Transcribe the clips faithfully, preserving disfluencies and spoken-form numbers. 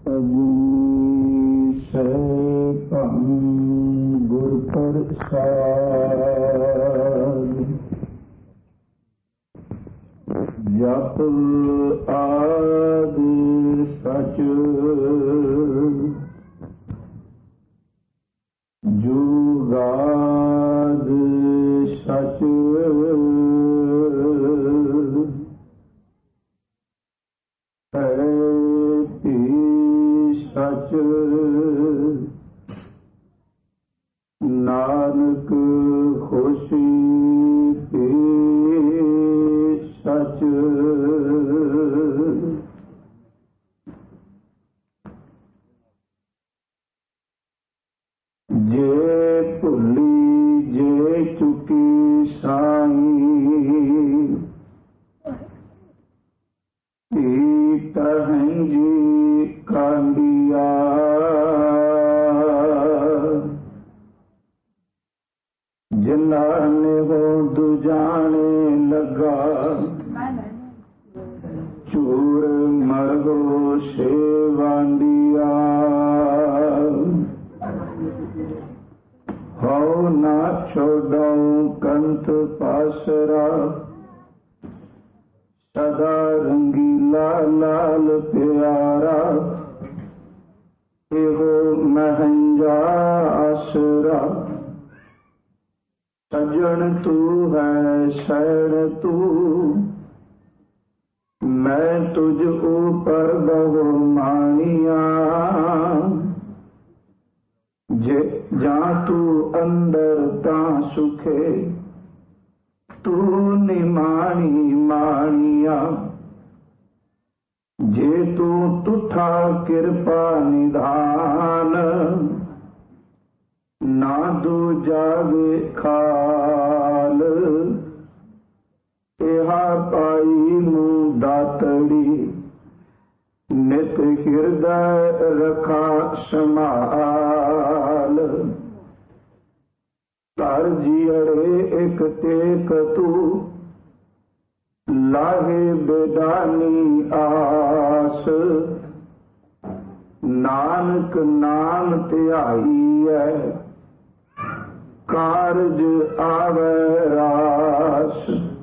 ਅਗਨੀ ਸੈ ਭੰ ਗੁਰ ਪ੍ਰਸਾਦਿ। ਜਪ ਆਦਿ ਸਚ ਜੁਗਾਦ ਸਚ ਹੈ ਭੀ ਸਚ ਨਾਨਕ ਹੋਸੀ ਭੀ ਸਚ। ਜੇ ਭੁੱਲੀ ਜੇ ਚੁਕੀ ਸਾਈਂ ਭੀ ਤਹੰਜੀ ਕਾਂਡੀਆ। ਜਿਨਾ ਨੇ ਹੋ ਦੁਜਾਣੇ ਲੱਗਾ ਚੂਰ ਮਰਗੋ ਸੇਵਾਂਡੀਆ। ਹਉ ਨਾ ਛੋਡਉ ਕੰਤ ਪਾਸਰਾ ਸਦਾ ਰੰਗੀਲਾ ਲਾਲ ਪਿਆਰਾ। ਇਹੋ ਮਹੰਜਾ ਆਸਰਾ ਸਜਣ ਤੂੰ ਹੈ ਸ਼ਰਨ ਤੂੰ। ਮੈਂ ਤੁਝ ਉਪਰ ਬਹੁ ਮਾਣੀਆ। ਜੇ ਜਾਂ ਤੂੰ ਅੰਦਰ ਤਾਂ ਸੁਖੇ ਤੂੰ ਨਿਮਾਣੀ ਮਾਣੀਆ। ਜੇ ਤੂੰ ਤੁਠਾ ਕਿਰਪਾ ਨਿਧਾਨ ਨਾ ਦੂਜਾ ਵੇਖਾਲ। ਇਹਾ ਪਾਈ ਨੂੰ ਦਾਤੜੀ ਨਿਤ ਹਿਰਦੈ ਰਖਾ ਸੰਭਾਲ। ਘਰ ਜੀਅੜੇ ਇੱਕ ਟੇਕ ਤੂੰ ਲਾਹੇ ਬੇਦਾਨੀ ਆਸ। ਨਾਨਕ ਨਾਮ ਧਿਆਈਐ ਕਾਰਜ ਆਵੈ ਰਾਸ।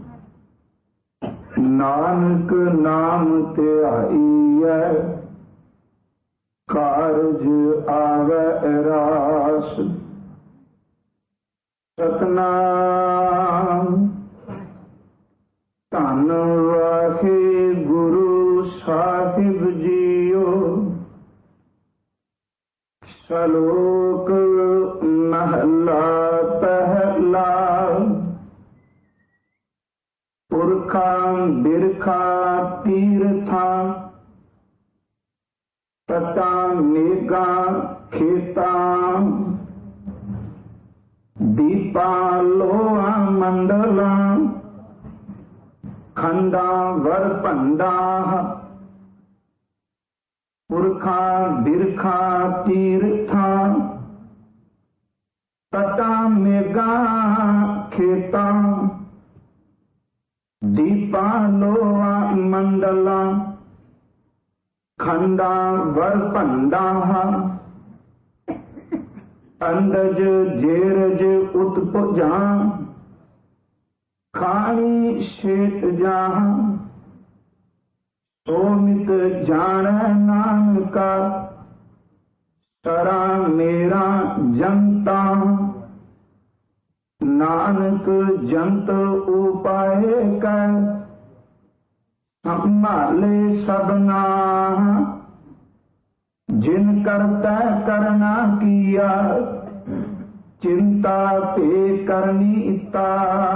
ਨਾਨਕ ਨਾਮ ਧਿਆਈਐ ਕਾਰਜ ਆਵੈ ਰਾਸ। ਸਤਿਨਾਮ ਧੰਨ ਵਾਹਿਗੁਰੂ ਸਾਹਿਬ ਜੀਓ। ਸ਼ਲੋਕ ਮਹਲਾ ਪਹਿਲਾ। ਪੁਰਖਾਂ ਬਿਰਖਾਂ ਤੀਰਥਾਂ ਤਤਾਂ ਮੇਘਾਂ ਖੇਤਾਂ ਦੀਪਾਂ ਲੋਹਾਂ ਮੰਡਲਾਂ ਖੰਡਾਂ ਵਰ ਭੰਡਾਂ। ਪੁਰਖਾਂ ਬਿਰਖਾਂ ਤੀਰਥਾਂ ਤਤਾਂ ਮੇਘਾਂ ਖੇਤਾਂ ਦੀਪਾਂ ਲੋਹਾਂ ਮੰਡਲਾਂ ਖੰਡਾਂ ਵਰ ਭੰਡਾਂ। ਅੰਡਜ ਜੇਰਜ ਉਤਪੁਜਾਂ ਖਾਣੀ ਸ਼ੇਤ ਜਾਂ। ਸੋਮਿਤ ਜਾਣੈ ਨਾਨਕਾ ਤਰਾ ਮੇਰਾ ਜਨਤਾ। ਨਾਨਕ ਜੰਤ ਉਪਾਏ ਕੈ ਸੰਭਾਲੇ ਸਭਨਾ। ਜਿਨ ਕਰਤਾ ਕਰਨਾ ਕੀਆ ਚਿੰਤਾ ਤੇ ਕਰਨੀ ਤਾ।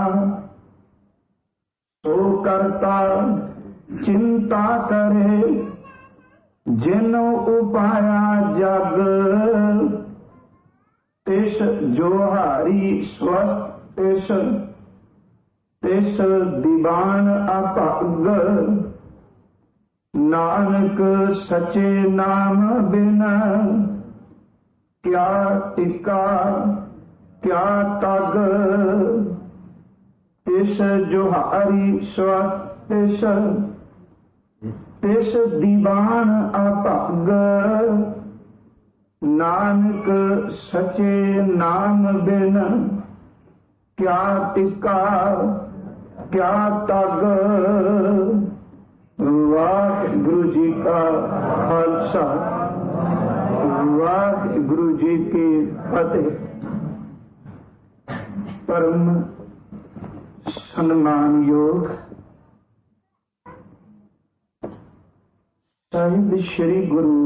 ਸੋ ਕਰਤਾ ਚਿੰਤਾ ਕਰੇ ਜਿਨ ਉਪਾਇਆ ਜਗ। ਤਿਸ ਜੋਹਾਰੀ ਸਵਸਤ ਤਿਸ ਤਿਸ ਦੀਵਾਨ ਅਭਗ। ਨਾਨਕ ਸਚੇ ਨਾਮ ਬਿਨ ਕਿਆ ਟਿਕਾ ਕਿਆ ਤਗ। ਤਿਸ ਜੋਹਾਰੀ ਸਵਸਤ ਤਿਸ तिस दीवान अभग नानक सचे नाम बिन क्या टिका क्या तग। वाहिगुरु जी का खालसा वाहिगुरु जी की फतेह। परम सम्मान योग साहिब श्री गुरु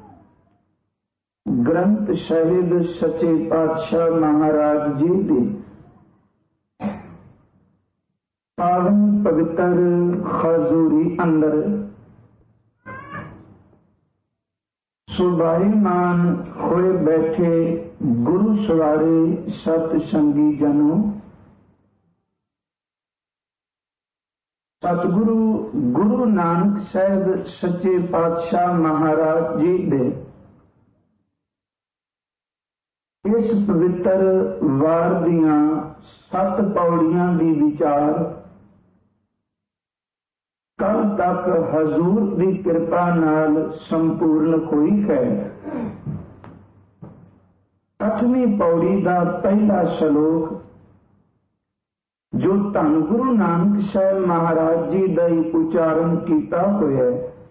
ग्रंथ साहिब सच्चे पातशाह महाराज जी दी पावन पवित्र हजूरी अंदर सुभाईमान होए बैठे गुरु सवारे सतसंगी जनों, सतगुरु गुरु नानक साहिब सच्चे पातशाह महाराज जी दे इस पवित्र वार दियां सत पौड़ियां दी विचार कल तक हजूर दी कृपा नाल संपूर्ण हुई है। अठवीं पौड़ी का पहला श्लोक जो धन गुरु नानक साहिब महाराज जी का उच्चारण किया होया,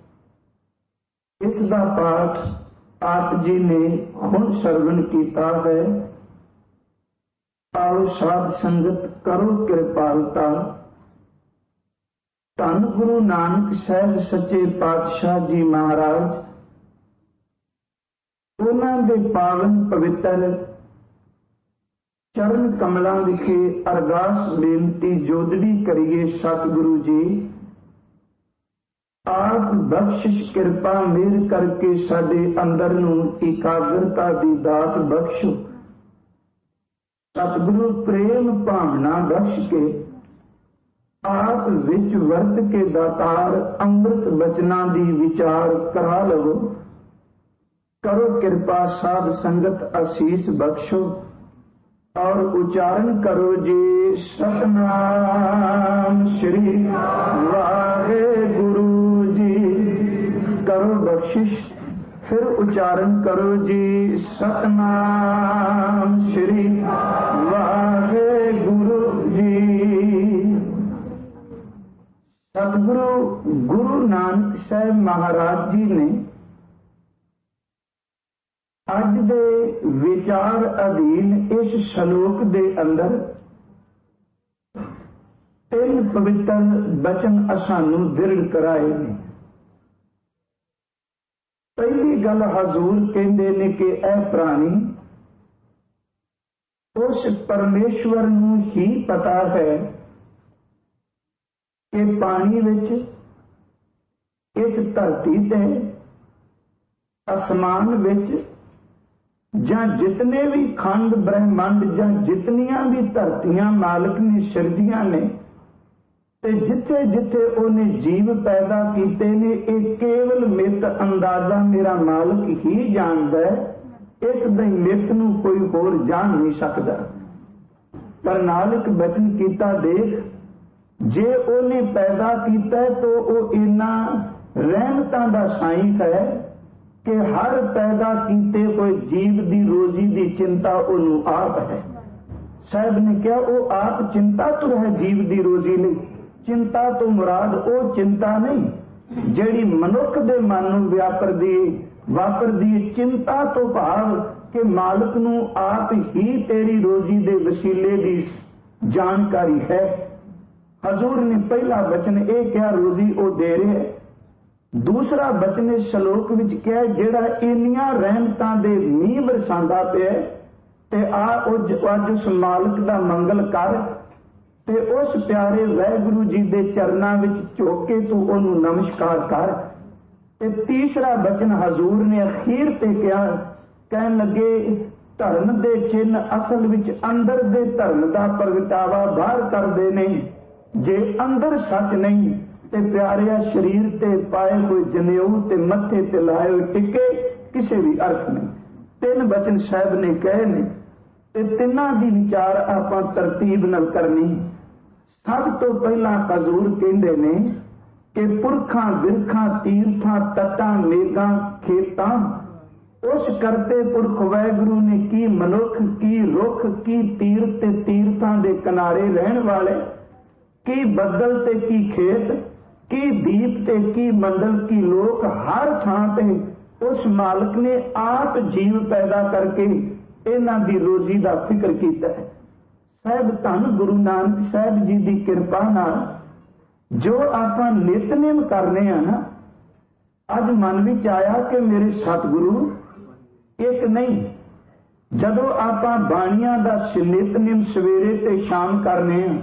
इसका पाठ आप जी ने हुण सरवण किया है। आओ साध संगत करो कृपालता। धन गुरु नानक साहिब सच्चे पातशाह जी महाराज उन्हां दे पावन पवित्र चरण कमलों विखे अरदास बेनती जोदड़ी करिए। सतगुरु जी आप बख्शिश कृपा मेहर करके साडे अंदर नूं एकाग्रता दी दात बख्शो। सतगुरु प्रेम भावना बख्श के आप विच वर्त के दातार अमृत बचना दी विचार करा लवो। करो कृपा साध संगत आशीष बख्शो और उच्चारण करो जी सतनाम श्री वाहिगुरु जी। करो बख्शिश फिर उच्चारण करो जी सतनाम श्री वाहिगुरु जी। सतगुरु गुरु नानक साहिब महाराज जी ने अज दे विचार अधीन इस श्लोक दे अंदर तीन पवित्र बचन असानू दृढ़ कराए ने। पहली गल हजूर कहते ने कि ऐ प्राणी उस परमेश्वर नू ही पता है कि पानी विच इस धरती ते आसमान विच जां जितने भी खंड ब्रह्मंड जां जितनियां भी धरतियां मालिक ने सिरजियां ने ते जिथे जिथे उन्हें जीव पैदा कीते ने एक केवल मित अंदाजा मेरा मालिक ही जानदा है। इस दे मित नूं कोई होर जान नहीं सकदा। पर नानक बचन कीता देख जे उन्हें पैदा कीता है तो वो इन्ना रहमतां दा साईं है कि हर पैदा कीते हुए जीव दी रोजी दी चिंता उन्हों आप है। साहब ने कहा वो आप चिंता तो है जीव दी रोजी ਲਈ। चिंता तो मुराद वो चिंता नहीं ਜਿਹੜੀ मनुख दे मन ਨੂੰ व्यापरदी वापरदी। चिंता तो भाव कि मालिक ਨੂੰ आप ही तेरी रोजी दे वसीले ਦੀ जानकारी है। हजूर ने पहला वचन ये कहा रोजी वो दे रहे है। दूसरा बचन इस श्लोक विच क्या जेड़ा इन्नियां रहमतां दे मींह बरसांदा पिया ते आ अज उस मालिक दा मंगल कर ते उस प्यारे वाहिगुरु जी दे चरनां विच झुक के तू ओनू नमस्कार कर। ते तीसरा बचन हजूर ने अखीर ते कहा कहन लगे धर्म दे चिन्ह असल विच अंदर दे धर्म दा प्रगटावा बाहर करदे ने। जे अंदर सच नहीं ते प्यारिया शरीर ते पाए हुए जनेऊ ते मत्थे ते लाए हुए टिके किसी भी अर्थ नहीं। तीन बचन साहब ने कहे ने ते तिन्हां दी विचार आपां तरतीब नाल करनी। सब तो पहला हजूर कहंदे ने कि पुरखां बिरखां तीर्थां तटां मेघां खेतां उस करते पुरख वाहिगुरू ने की मनुख की रुख की तीर्थ ते तीर्थां दे किनारे रहन वाले की बदल ते की खेत की दीप ते की मंडल की लोक हर थां ते उस मालिक ने आप जीव पैदा करके इन्हां दी रोजी दा फिक्र कीता है। साहब धन गुरु नानक साहब जी दी कृपा नाल जो आपां नितनेम करने आ ना, अज मन विच आया कि मेरे सतगुरु एक नहीं, जदों आपां बाणियां दा नितनेम सवेरे ते शाम करने आ,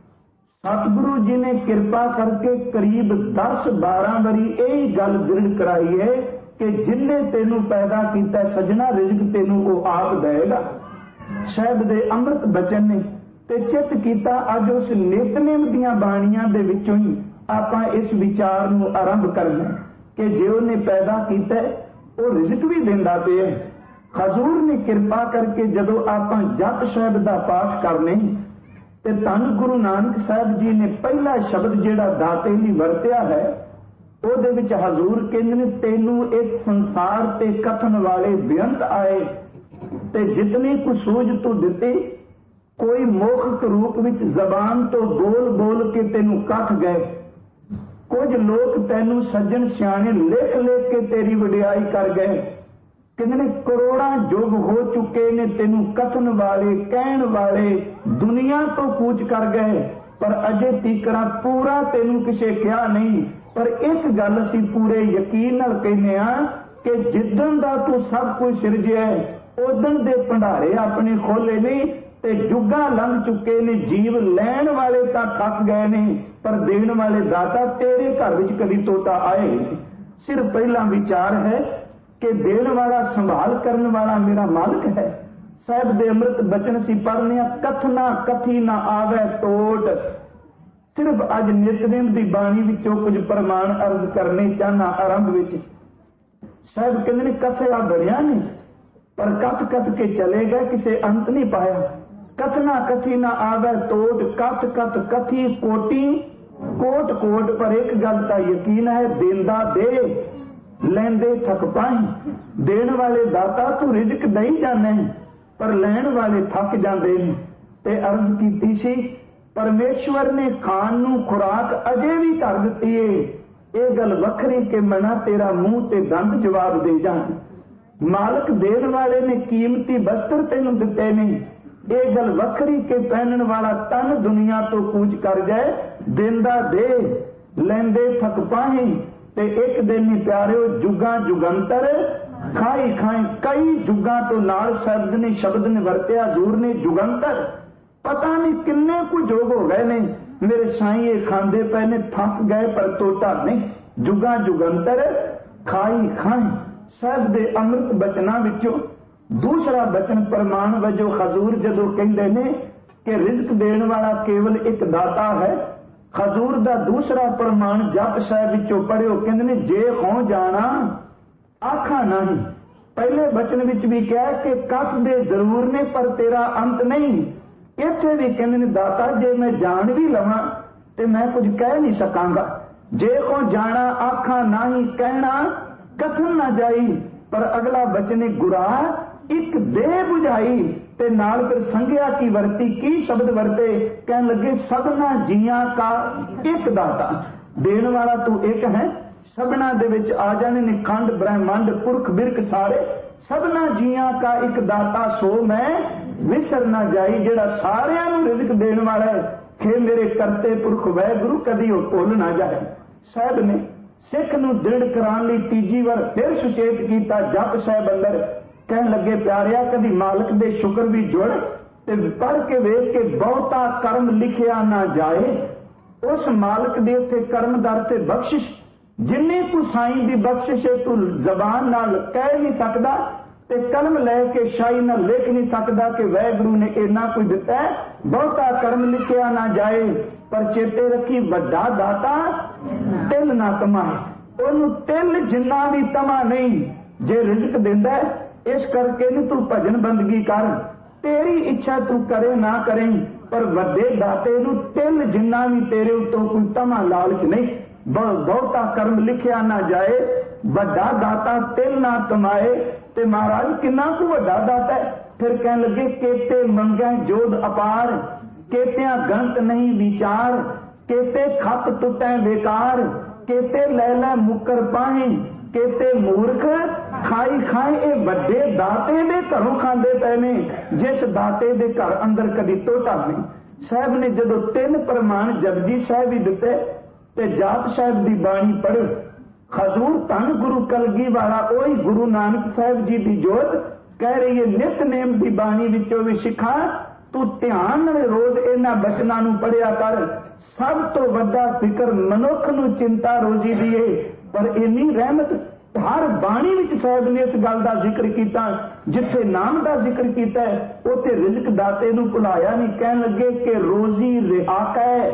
सतगुरु जी ने कृपा करके करीब दस बारह बारी यही गल दृढ़ कराई है कि जिन्ने तेनू पैदा किया सजना रिजक तेनू वो आप देगा। साहब दे अमृत बचन ने ते चित किया अज उस नितनेम दीआं बाणियां दे विचों ही आपां इस विचार नू आरंभ करना कि जे उन्हें पैदा किया वो रिजक भी देंदा पिया। हजूर ने कृपा करके जदों आपां जप साहब दा पाठ करने ते धन गुरु नानक साहब जी ने पहला शब्द जिहड़ा दाते लई वरतिया है ਉਹਦੇ ਵਿੱਚ हजूर कहते ने तेनू एक संसार ते कथन वाले बेअंत आए ते जितनी कुछ सूझ तू दिती कोई मोखक रूप विच जबान तो बोल बोल के तेनू कथ गए। कुछ लोग तेनू सज्जन सियाणे लिख लिख के तेरी वडियाई कर गए। कितने करोड़ा युग हो चुके ने तेनू कथन वाले कहण वाले दुनिया तो कूच कर गए, पर अजे तीकरा पूरा तेनू किसे क्या नहीं। पर एक गल असीं पूरे यकीन नाल कहने आ कि जिदन दा तू सब कुछ सिरजिया उदन दे भंडारे अपने खोले नहीं ते जुगा लंघ चुके ने। जीव लैण वाले तां थक गए ने, पर देण वाले दाता तेरे घर विच कदी तोता आए। सिर्फ पहला विचार है कि देण वाला संभाल करने वाला मेरा मालिक है। साहब दे अमृत बचन सी पढ़ने कथना कथी ना आवे टोट। सिर्फ अज नितनेम दी बाणी विचों कुछ प्रमाण अर्ज करने चाहना। आरंभ विच साहब कहते ने कथया बड़िया ने, पर कथ कथ के चले गए, किसे अंत नहीं पाया। कथना कथी ना आवे टोट, कथ कथ कथी कोटि कोट कोट। पर एक गल का यकीन है, देंदा दे लैंदे थक पाए। देण वाले दाता तू रिजक दई जाने, पर लैण वाले थक जाते हैं। ते अर्ज कीती सी परमेश्वर ने खान नू खुराक अजे भी कर दिती है। ये गल वखरी के मना तेरा मुंह ते दंद जवाब दे जान। मालिक देण वाले ने कीमती वस्त्र तेनू दिते ने। ये गल वखरी के पहनण वाला तन दुनिया तो कूच कर जाए। देंदा दे लैंदे थक पाए। ते एक दिन ही प्यारे जुगा जुगंतर खाई खाए। कई जुगा तो नाल शब्द ने शब्द ने वरत्या हजूर ने जुगंतर। पता नहीं किन्ने कुछ जोग हो गए ने मेरे साईं ये खांदे पे ने थक गए, पर तोता नहीं। जुगा जुगंतर खाई खाए। साहब दे अमृत बचना विचों दूसरा बचन प्रमाण वजों हजूर जदों कहंदे ने कि रिजक देण वाला केवल एक दाता है। हजूर दा दूसरा प्रमाण जप साहब विचों पढ़ियो, कहंदे ने जे हो जाना आखा नहीं। पहले बचन विच भी कहा कि कथ दे जरूर ने, पर तेरा अंत नहीं। इत्थे भी कहंदे ने दाता जे मैं जान भी लवां ते मैं कुछ कह नहीं सकांगा। जे को जाना आखा नाही, कहना कथन ना जाई। पर अगला बचने गुरा एक दे बुझाई ते नाल फिर संघिया की वरती की शब्द वरते। कहने लगे सबना जियां का एक दाता। देण वाला तू एक है, सबना दे विच आ जाने ने खंड ब्रह्मंड पुरख बिरख सारे। सबना जियां का एक दाता सो मैं विसर ना जाई। जेड़ा सारियां नूं रिजक देण वाला है, खे मेरे करते पुरख वाहिगुरू कदी वो भुल ना जाए। साहब ने सिख नूं दृढ़ कराने लई तीजी बार फिर सुचेत कीता जप साहब अंदर। कहण लगे प्यारिया कदी मालिक दे शुक्र भी जुड़ ते पढ़ के वेख के बहुता कर्म लिखिया ना जाए। उस मालिक दे उत्ते कर्म दर ते बख्शिश जिन्नी तू साईं दी बख्शिश है तू जबान नाल कह नहीं सकदा ते कलम लैके शाही नाल लिख नहीं सकदा कि वाहिगुरू ने इन्ना कुछ दिता है। बहुता कर्म लिखिया ना जाए, पर चेते रखी वड्डा दाता तिल ना कमाए। ओनू तिल जिन्ना भी तमा नहीं जे रिजक दिंदा है। इस करके नी तू भजन बंदगी कर, तेरी इच्छा तू करे ना करे, पर वड्डे दाते नू तिल जिन्ना भी तेरे उत्तों कोई तमा लालच नहीं। बहुता कर्म लिखिया ना जाए, वड्डा दाता तिल ना कमाए। ते महाराज किन्ना कु वड्डा दाता है। फिर कहने लगे केते मंगै जोध अपार, केतिया गंत नहीं विचार, केते खप टुटै बेकार, केते लै लै मुकर पाए, केते मूर्ख खाई खाए। ये वड्डे दाते दे घरों खांदे पए ने, जिस दाते दे घर अंदर कदी टोटा नहीं। साहब ने जदों तीन प्रमाण जपजी साहब ही दिते ते जाप साहब दी बाणी पढ़, हजूर धन गुरु कलगी वाला ओही गुरु नानक साहब जी दी जोत कह रही है, नित नेम दी बाणी विचों भी सिखा, तू ध्यान नाल रोज इन्हां बचनां नूं पढ़िया कर। सब तो वड्डा फिकर मनुख नूं चिंता रोजी दी है, पर इन्नी रहमत हर बाणी विच साहब ने इस गल दा जिक्र कीता। जिथे नाम दा जिक्र कीता उत्थे रिज़्क दाते नूं भुलाया नहीं। कहन लगे कि रोजी रिहाका है,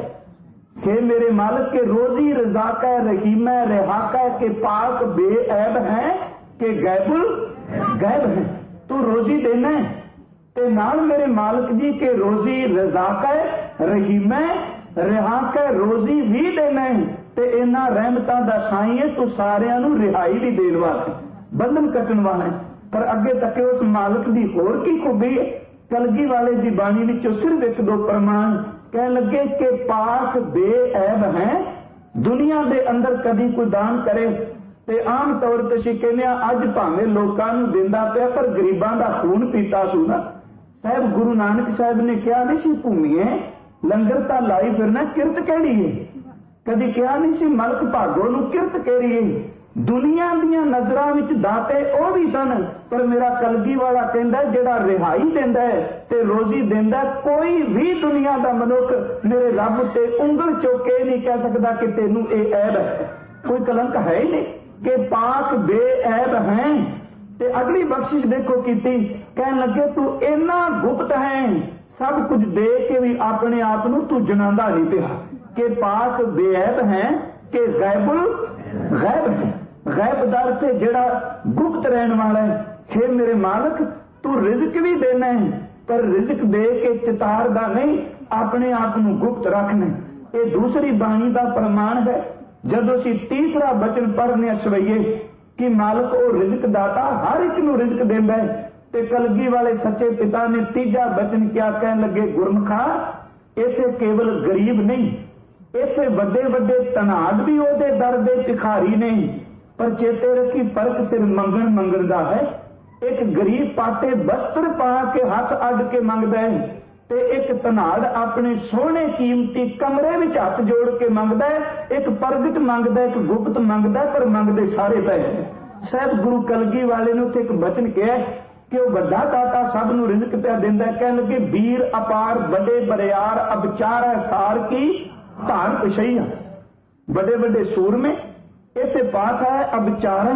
हे मेरे मालिक के रोजी रज़ाक है, रहीम है, रिहाका है, के पाक बेऐब है, के गैबुल गैब है। तू रोजी देना है ते नाल मेरे मालिक जी के रोजी रज़ाक है, रहीम है, रिहाक है, रोजी भी देना है ते इन्हां रहमतां दा साईं है, तू सारियां नूं रिहाई भी देण वास्ते, बंधन कटण वाला है। पर अगे तक उस मालिक दी होर की खूबी है। कलगी वाले दी बाणी विचों सिर्फ एक दो प्रमाण कह लगे कि पाक बेऐब है। दुनिया दे अंदर कदी कोई दान करे ते आम तौर ते असीं कहने अज भावें लोकां नूं दिंदा पिया पर गरीबां दा खून पीता सू ना। साहब गुरु नानक साहब ने कहा नहीं सी भूमीए लंगर तां लाई फिरना, किरत किहड़ी है। कदी कहा नहीं सी मलक भागो नूं किरत किहड़ी है। दुनिया दियां नजरां विच दाते ओ भी सन, पर मेरा कलगी वाला कहंदा जिहड़ा रिहाई दिंदा है ते रोजी दिंदा, कोई भी दुनिया दा मनुख मेरे रब ते उंगल चुक के नहीं कह सकदा कि तैनूं इह ऐब है। कोई कलंक है ही नहीं कि पाक बेऐब है। ते अगली बख्शिश देखो कीती, कहन लगे तू इन्ना गुप्त है, सब कुछ दे के भी अपने आप नूं तू जनांदा नहीं पिया कि पाक बेऐब है, कि गैबुल गैब है। गैब दर से जिहड़ा गुप्त रहने वाला है। हे मेरे मालिक तू रिज़्क भी देना है, पर रिज़्क दे के चितारदा नहीं, अपने आप नूं गुप्त रखना। ये दूसरी बाणी का प्रमाण है। जदों असीं तीसरा बचन पढ़ने सवैये कि मालिक ओ रिज़्क दाता हर एक नूं रिज़्क देंदा है, ते कलगी वाले सच्चे पिता ने तीजा बचन क्या कहन लगे, गुरमुखा इसे केवल गरीब नहीं, इसे वड्डे वड्डे धनाड़ भी ओहदे दर दे भिखारी नहीं, पर चेते रखी फर्क सिर मंगण मंगण दा है। एक गरीब पाटे वस्त्र पा के हथ अड के मंगदा है, ते एक धनाड़ अपने सोहने कीमती कमरे विच हथ जोड़ के मंगदा है। एक प्रगट मंगदा, एक गुप्त मंगदा, पर मंगदे सारे पए। साहब गुरु कलगी वाले ने उत्थे एक बचन कहा कि वह वड्डा दाता सब नूं रिज़्क पिया दिंदा है। कहण लगे वीर अपार बड़े बरियार अबचार है सार की धार पछैया। बड़े बड़े सूरमे इसे पाठ है अबचार।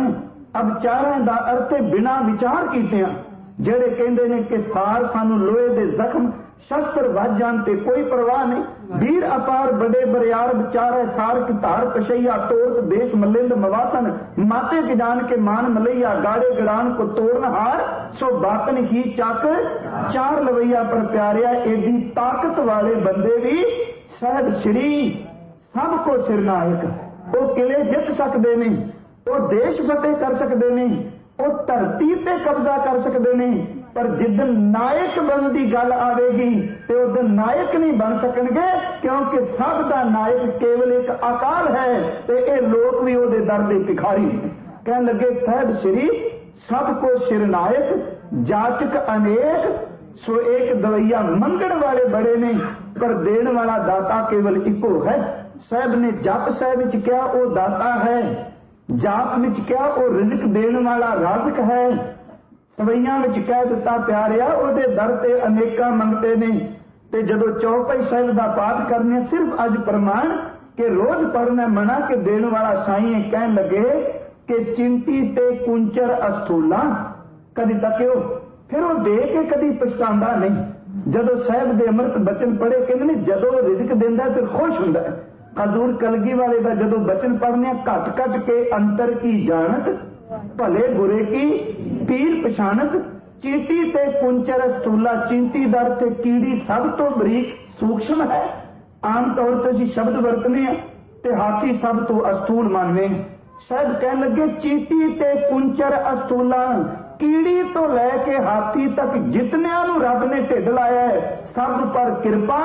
अबचार का अर्थ है बिना विचार कीतिया, जेड़े कहंदे ने कि सार सानू लोहे दे जख्म शस्त्र वज जान ते कोई परवाह नहीं। वीर अपार बड़े बरियार बचार है सार की धार पछैया, तोड़ देश मलिंद मवासन माते के जान के मान मलैया, गाड़े गड़ान को तोड़न हार सो बातन ही चक चार लवैया। पर प्यारिया एडी ताकत वाले बंदे भी सहज श्री सबको सिरनायक, वो किले जित सकते नहीं, वो देश फतेह कर सकते नहीं, वो धरती पे कब्जा कर सकते नहीं, पर जिदन नायक बनने की गल आएगी तो उस दिन नायक नहीं बन सकणगे, क्योंकि सब का नायक केवल एक अकाल है। तो ये लोग भी वो दर दे भिखारी। कह लगे साहब श्री सबको सिरनायक, जाचक अनेक, सो एक दवैया मंगण वाले बड़े ने, पर देने वाला दाता केवल इको है। साहब ने जप साहब विच क्या वो दाता है, जाप विच क्या वो रिज़्क देने वाला राज़िक है, सवैया विच कह दिता प्यारिया उहदे दर ते अनेका मंगते ने। ते जदों चौपाई साहिब दा पाठ करने सिर्फ अज प्रमाण के रोज पढ़ना मना के देने वाला साईं कहन लगे कि चिंती ते कुंचर अस्थूला कदी तक्यो, फिर वो दे के कदी पछतांदा नहीं। जदों साहिब दे अमृत बचन पढ़े कहंदे ने जदों रिज़्क दिंदा फिर खुश हुंदा है। हजूर कलगी वाले का जदों बचन पढ़ने घट घट के अंतर की जानत, भले बुरे की पीर पछाणत, चींटी ते कुंचर स्थूला, चींटी दर ते कीड़ी सब तो बरीक सूक्ष्म है। आम तौर पर असीं शब्द वरतने ते हाथी सब तो अस्थूल मानवे। शायद कह लगे चीटी ते कुंचर अस्थूला, कीड़ी तो लैके हाथी तक जितनिया नूं रब ने ढिड लाया है सब पर कृपा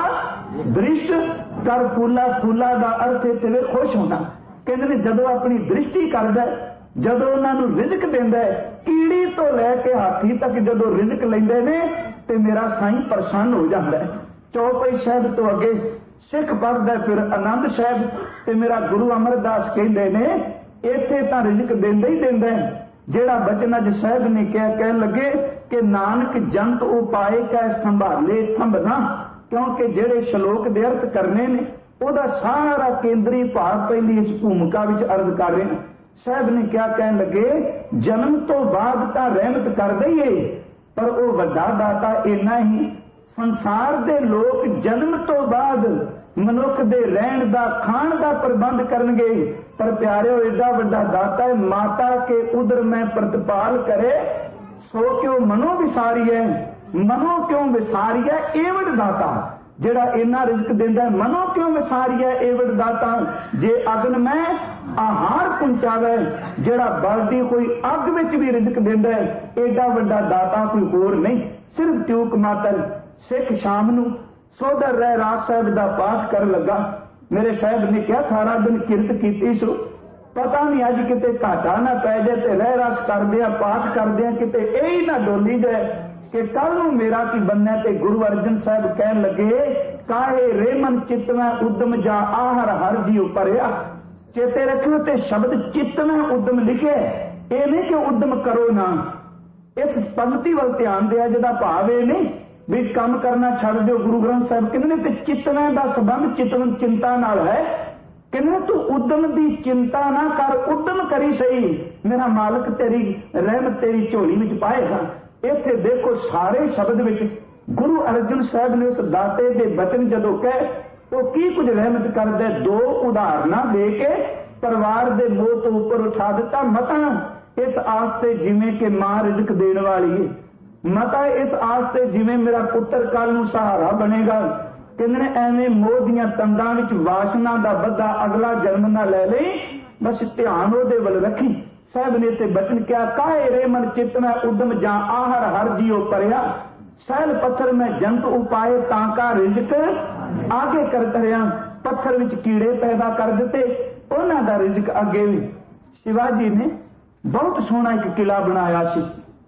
दृष्ट कर फूला। फूला का अर्थ इत्थे खुश होना। कहते ने जदों अपनी दृष्टि करदा, जदों उन्होंने रिजक देंदा है, कीड़ी तो लैके हाथी तक जदों रिजक लैंदे ने ते मेरा साईं प्रसन्न हो जाता है। चौपाई साहब तो अगे सिख पढ़दा फिर आनंद साहब ते मेरा गुरु अमरदास कहते ने इत्थे तां रिजक देंदा ही देंदा है। जेड़ा बचन अज साहब ने कहा कह लगे कि नानक जंत उपाय कै संभाले संभना, क्योंकि जेड़े श्लोक दे अर्थ करने ने ओदा सारा केंद्री भाव पहली इस भूमिका विच अर्ज कर रहे हैं। साहब ने क्या कह लगे जन्म तो बाद तां रहमत कर दईए, पर वो वड्डा दाता इन्ना ही संसार दे लोग जन्म तो बाद मनुख दे रहन दा खाण दा प्रबंध करनगे, पर प्यारे एडा वड्डा दाता है माता के उदर में प्रतिपाल करे सो क्यों मनो विसारी है। मनो क्यों विसारी है एवड दाता, जेड़ा इन्ना रिजक देंदा है मनो क्यों विसारी है एवड दाता। जे अग्न में आहार पहुंचावे, जेड़ा बलदी कोई अग विच भी रिजक देंदा है, एडा वड्डा दाता कोई होर नहीं। सिर्फ ट्यूक मातर सिख शाम नूं सोडर रह राज साहब का पाठ कर लगा। मेरे साहब ने क्या सारा दिन किरत की सो, पता नहीं अज किते घाटा ना पै जाए तो रह रस करदे पाठ करदे किते यही ना डोली जाए कि कल नूं मेरा की बनना। ते गुरु अर्जन साहब कह लगे काहे रेमन चित में उद्यम जा आहर हर जी उपरिया। चेते रखियो ते शब्द चित में उद्यम लिखे, ये नहीं कि उद्यम करो ना। इस पंक्ति वाल ध्यान दिया जिहदा भाव ये नहीं भी काम करना छड़ दो। गुरु ग्रंथ साहब कहते ने चितना का संबंध चितवन चिंता नाल है। कहते तू उद्यम की चिंता ना कर, उद्यम करी सही, मेरा मालिक तेरी रहमत तेरी झोली में पाएगा। इत्थे देखो सारे शब्द विच गुरु अर्जन साहब ने उस दाते के बचन जदों कहे तो की कुछ रहमत कर दे। दो उदाहरणा दे के परिवार के मोह तो ऊपर उठा दिता। मता इस आस्ते जिवें कि मां रिजक देने वाली है, मता इस आस्ते जिवें मेरा पुत्र कल नूं सहारा बनेगा। कहंदे एवें मोह दीआं तंदां विच वासना दा बद्दा अगला जन्म ना ले लई, बस ध्यान ओहदे वल रखी। साहब ने ते बचन क्या काहे रे मन चित में उद्यम जा आहर हर जियो परिया। सैल पत्थर में जंत उपाय तांका रिजक आगे कर करया। पत्थर विच कीड़े पैदा कर दिते, उन्हां दा रिजक अगे भी। शिवाजी ने बहुत सोहना एक किला बनाया सी।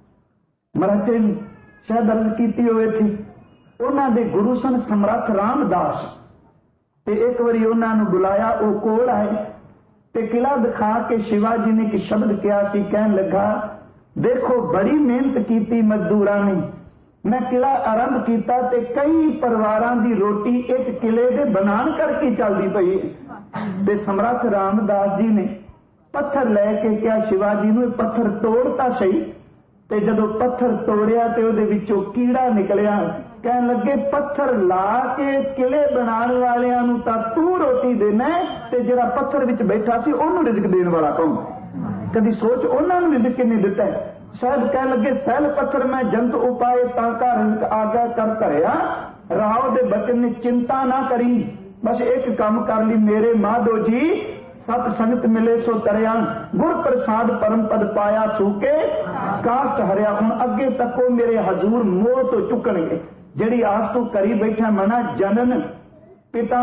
मराठे शायद अर्ज की हुए थी। उन्होंने गुरु सन समर्थ रामदास ते एक बारी उन्होंने बुलाया, वो कोल आए ते किला दिखा के शिवाजी ने एक शब्द कहा सी। कहन लगा देखो बड़ी मेहनत की मजदूरां ने, मैं किला आरंभ किया ते कई परिवारां दी रोटी इस किले दे बनान करके चलती पई। ते समर्थ रामदास जी ने पत्थर लैके क्या शिवाजी नूं पत्थर तोड़ता सही। ते जदों पत्थर तोड़िया ते उहदे विचों कीड़ा निकलिया। कहन लगे पत्थर ला के किले बनाने वालियां नूं तां तू रोटी देना ते जिहड़ा पत्थर विच बैठा सी ओहनूं रिजक देण वाला कौन। कदी सोच उन्हां नूं रिजक किन्ने दिता है। शायद कह लगे सैल पत्थर में जंत उपाय ताका रिजक आगा कर धरिया। राव दे बचन ने चिंता ना करी, बस एक काम कर ली मेरे माधो जी, सत संगत मिले सो तरया, गुर प्रसाद परम पद पाया सूके कास्ट हरिया। हुण अगे तको मेरे हजूर मोह तो चुकणगे। जिहड़ी आस तू करी बैठा मना जनन पिता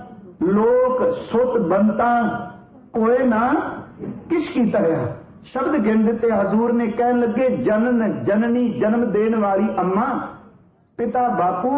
लोक सुत बनता कोई ना किसकी तरह। शब्द गिन दिते हजूर ने। कह लगे जनन जननी जन्म देने वाली अम्मा, पिता बापू,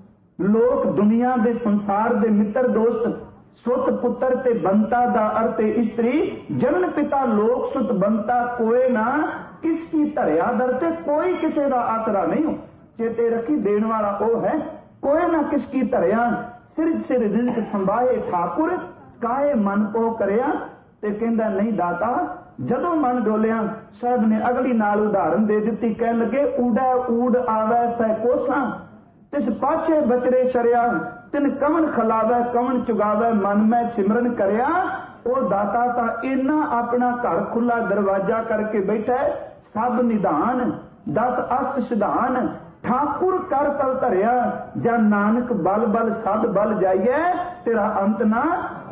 लोक दुनिया दे संसार दे मित्र दोस्त, सुत पुत्र ते बनता दा अर्थ स्त्री। जनन पिता लोक सुत बनता कोई ना किसकी धरिया दर ते, कोई किसी का आसरा नहीं हो। चेते रखी देने वाला वो है, कोई ना किसकी धरिया। सिर सिर रिजक संभाए ठाकुर, काहे मन को करया। ते कहंदा नहीं दाता जदों मन डोलिया। साहब ने अगली नाल उदाहरण दे दी। कह लगे ऊड़ा ऊड आवे सै कोसा, तिस पाछे बचरे शरिया, तिन कवन खलावे कवन चुगावे, मन में सिमरन करया। वो दाता ता इन्ना अपना घर खुला दरवाजा करके बैठा है। सब निधान दस अष्ट सिधान, ठाकुर कर तल धरिया। जा नानक बल बल सद बल जाइए, तेरा अंत ना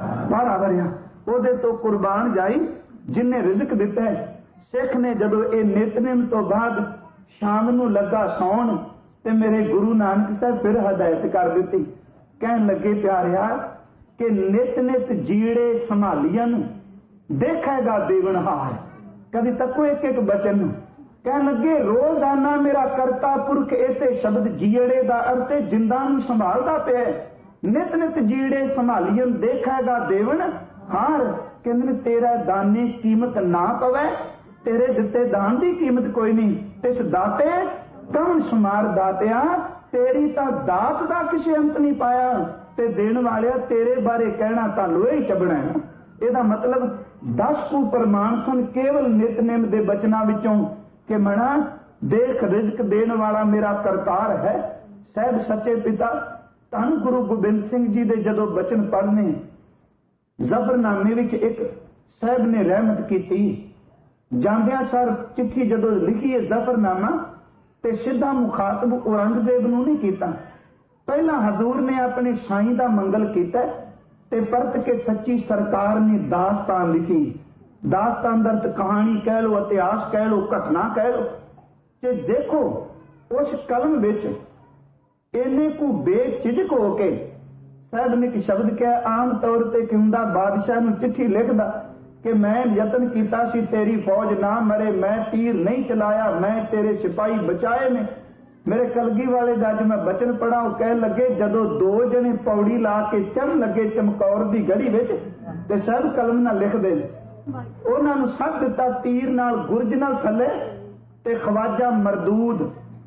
बारह वरिया ਉਹਦੇ ਤੋਂ ਕੁਰਬਾਨ ਜਾਈ ਜਿੰਨੇ ਰਿਜ਼ਕ ਦਿੱਤਾ ਹੈ। ਸਿੱਖ ਨੇ ਜਦੋਂ ਇਹ ਨਿਤਨੇਮ ਤੋਂ ਬਾਅਦ ਸ਼ਾਮ ਨੂੰ ਲੱਗਾ ਸੌਣ ਤੇ ਮੇਰੇ ਗੁਰੂ ਨਾਨਕ ਸਾਹਿਬ ਫਿਰ ਹਦਾਇਤ ਕਰ ਦਿੱਤੀ। ਕਹਿਣ ਲੱਗੇ ਪਿਆਰਿਆ ਕਿ ਨਿਤ ਨਿਤ ਜੀੜੇ ਸੰਭਾਲੀਆਂ ਦੇਖੇਗਾ ਦੇਵਨਹਾਰ। ਕਦੀ ਤੱਕੋ ਇੱਕ ਇੱਕ ਬਚਨ ਨੂੰ ਕਹਿਣ ਲੱਗੇ ਰੋਜ਼ਾਨਾ ਮੇਰਾ ਕਰਤਾ ਪੁਰਖ ਇਸੇ ਸ਼ਬਦ ਜੀੜੇ ਦਾ ਅਰਥ ਜਿੰਦਾਂ ਨੂੰ ਸੰਭਾਲਦਾ ਪਿਆ। ਨਿਤ ਨਿਤ ਜੀੜੇ ਸੰਭਾਲੀਆਂ ਦੇਖੇਗਾ ਦੇਵਨ ਹਾਰ। ਕਹਿੰਦੇ ਤੇਰਾ ਦਾਨੇ ਕੀਮਤ ਨਾ ਪਵੇ, ਤੇਰੇ ਦਿੱਤੇ ਦਾਨ ਦੀ ਕੀਮਤ ਕੋਈ ਨਹੀਂ। ਇਸ ਦਾਤੇ ਕੌਣ ਸ਼ੁਮਾਰ ਦਾਤਿਆ, ਤੇਰੀ ਤਾਂ ਦਾਤ ਦਾ ਕਿਸੇ ਅੰਤ ਨਹੀਂ ਪਾਇਆ ਤੇ ਦੇਣ ਵਾਲਿਆ ਤੇਰੇ ਬਾਰੇ ਕਹਿਣਾ ਤਾਂ ਲੋਹੇ ਹੀ ਚੱਬਣਾ ਹੈ। ਇਹਦਾ ਮਤਲਬ ਦਸ ਕੁ ਪ੍ਰਮਾਣ ਸਨ ਕੇਵਲ ਨਿਤਨੇਮ ਦੇ ਬਚਨਾਂ ਵਿੱਚੋਂ ਕਿ ਮਣਾ ਦੇਖ ਰਿਜ਼ਕ ਦੇਣ ਵਾਲਾ ਮੇਰਾ ਕਰਤਾਰ ਹੈ। ਸਾਹਿਬ ਸੱਚੇ ਪਿਤਾ ਧੰਨ ਗੁਰੂ ਗੋਬਿੰਦ ਸਿੰਘ ਜੀ ਦੇ ਜਦੋਂ ਬਚਨ ਪੜ੍ਹਨੇ ਜ਼ਫਰਨਾਮੇ ਵਿੱਚ ਇੱਕ ਸਾਹਿਬ ਨੇ ਰਹਿਮਤ ਕੀਤੀ। ਜਾਂਦਿਆਂ ਸਰ ਚਿੱਠੀ ਜਦੋਂ ਲਿਖੀ ਹੈ ਜ਼ਫਰਨਾਮਾ ਤੇ ਸਿੱਧਾ ਮੁਖਾਤਬ ਔਰੰਗਜ਼ੇਬ ਨੂੰ ਨਹੀਂ ਕੀਤਾ। ਪਹਿਲਾਂ ਹਜ਼ੂਰ ਨੇ ਆਪਣੇ ਸਾਈਂ ਦਾ ਮੰਗਲ ਕੀਤਾ ਤੇ ਪਰਤ ਕੇ ਸੱਚੀ ਸਰਕਾਰ ਨੇ ਦਾਸਤਾਨ ਲਿਖੀ। ਦਾਸਤਾਨ ਦਾ ਅਰਥ ਕਹਾਣੀ ਕਹਿ ਲੋ, ਇਤਿਹਾਸ ਕਹਿ ਲੋ, ਘਟਨਾ ਕਹਿ ਲੋ। ਤੇ ਦੇਖੋ ਉਸ ਕਲਮ ਵਿੱਚ ਇੰਨੇ ਕੁ ਬੇਝਿਜਕ ਹੋ ਕੇ ਸਾਹਿਬ ਨੇ ਇੱਕ ਸ਼ਬਦ ਕਿਹਾ। ਆਮ ਤੌਰ ਤੇ ਕੀ ਹੁੰਦਾ ਬਾਦਸ਼ਾਹ ਨੂੰ ਚਿੱਠੀ ਲਿਖਦਾ ਕਿ ਮੈਂ ਯਤਨ ਕੀਤਾ ਸੀ ਤੇਰੀ ਫੌਜ ਨਾ ਮਰੇ, ਮੈਂ ਤੀਰ ਨਹੀਂ ਚਲਾਇਆ, ਮੈਂ ਤੇਰੇ ਸਿਪਾਹੀ ਬਚਾਏ ਨੇ। ਮੇਰੇ ਕਲਗੀ ਵਾਲੇ ਦਾ ਅੱਜ ਮੈਂ ਬਚਨ ਪੜਾ ਉਹ ਕਹਿਣ ਲੱਗੇ ਜਦੋਂ ਦੋ ਜਣੇ ਪੌੜੀ ਲਾ ਕੇ ਚੜ੍ਹਨ ਲੱਗੇ ਚਮਕੌਰ ਦੀ ਗੜੀ ਵਿੱਚ ਤੇ ਸਾਹਿਬ ਕਲਮ ਨਾਲ ਲਿਖਦੇ ਨੇ ਉਹਨਾਂ ਨੂੰ ਸੱਦ ਦਿੱਤਾ ਤੀਰ ਨਾਲ ਗੁਰਜ ਨਾਲ ਥੱਲੇ ਤੇ ਖਵਾਜਾ ਮਰਦੂਦ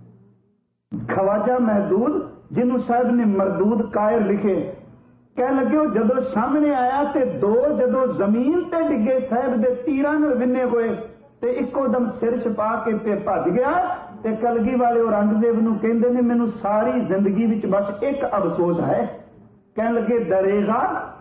ਖਵਾਜਾ ਮਹਿਦੂਦ ਜਿਹਨੂੰ ਸਾਹਿਬ ਨੇ ਮਰਦੂਦ ਕਾਇਰ ਲਿਖੇ। ਕਹਿਣ ਲੱਗੇ ਉਹ ਜਦੋਂ ਸਾਹਮਣੇ ਆਇਆ ਤੇ ਦੋ ਜਦੋਂ ਜ਼ਮੀਨ ਤੇ ਡਿੱਗੇ ਸਾਹਿਬ ਦੇ ਤੀਰਾਂ ਨਾਲ ਵਿੰਨੇ ਹੋਏ ਤੇ ਇੱਕੋ ਦਮ ਸਿਰ ਛਪਾ ਕੇ ਤੇ ਭੱਜ ਗਿਆ। ਤੇ ਕਲਗੀ ਵਾਲੇ ਔਰੰਗਜ਼ੇਬ ਨੂੰ ਕਹਿੰਦੇ ਨੇ ਮੈਨੂੰ ਸਾਰੀ ਜ਼ਿੰਦਗੀ ਵਿੱਚ ਬਸ ਇੱਕ ਅਫਸੋਸ ਹੈ। ਕਹਿਣ ਲੱਗੇ ਦਰੇਗਾ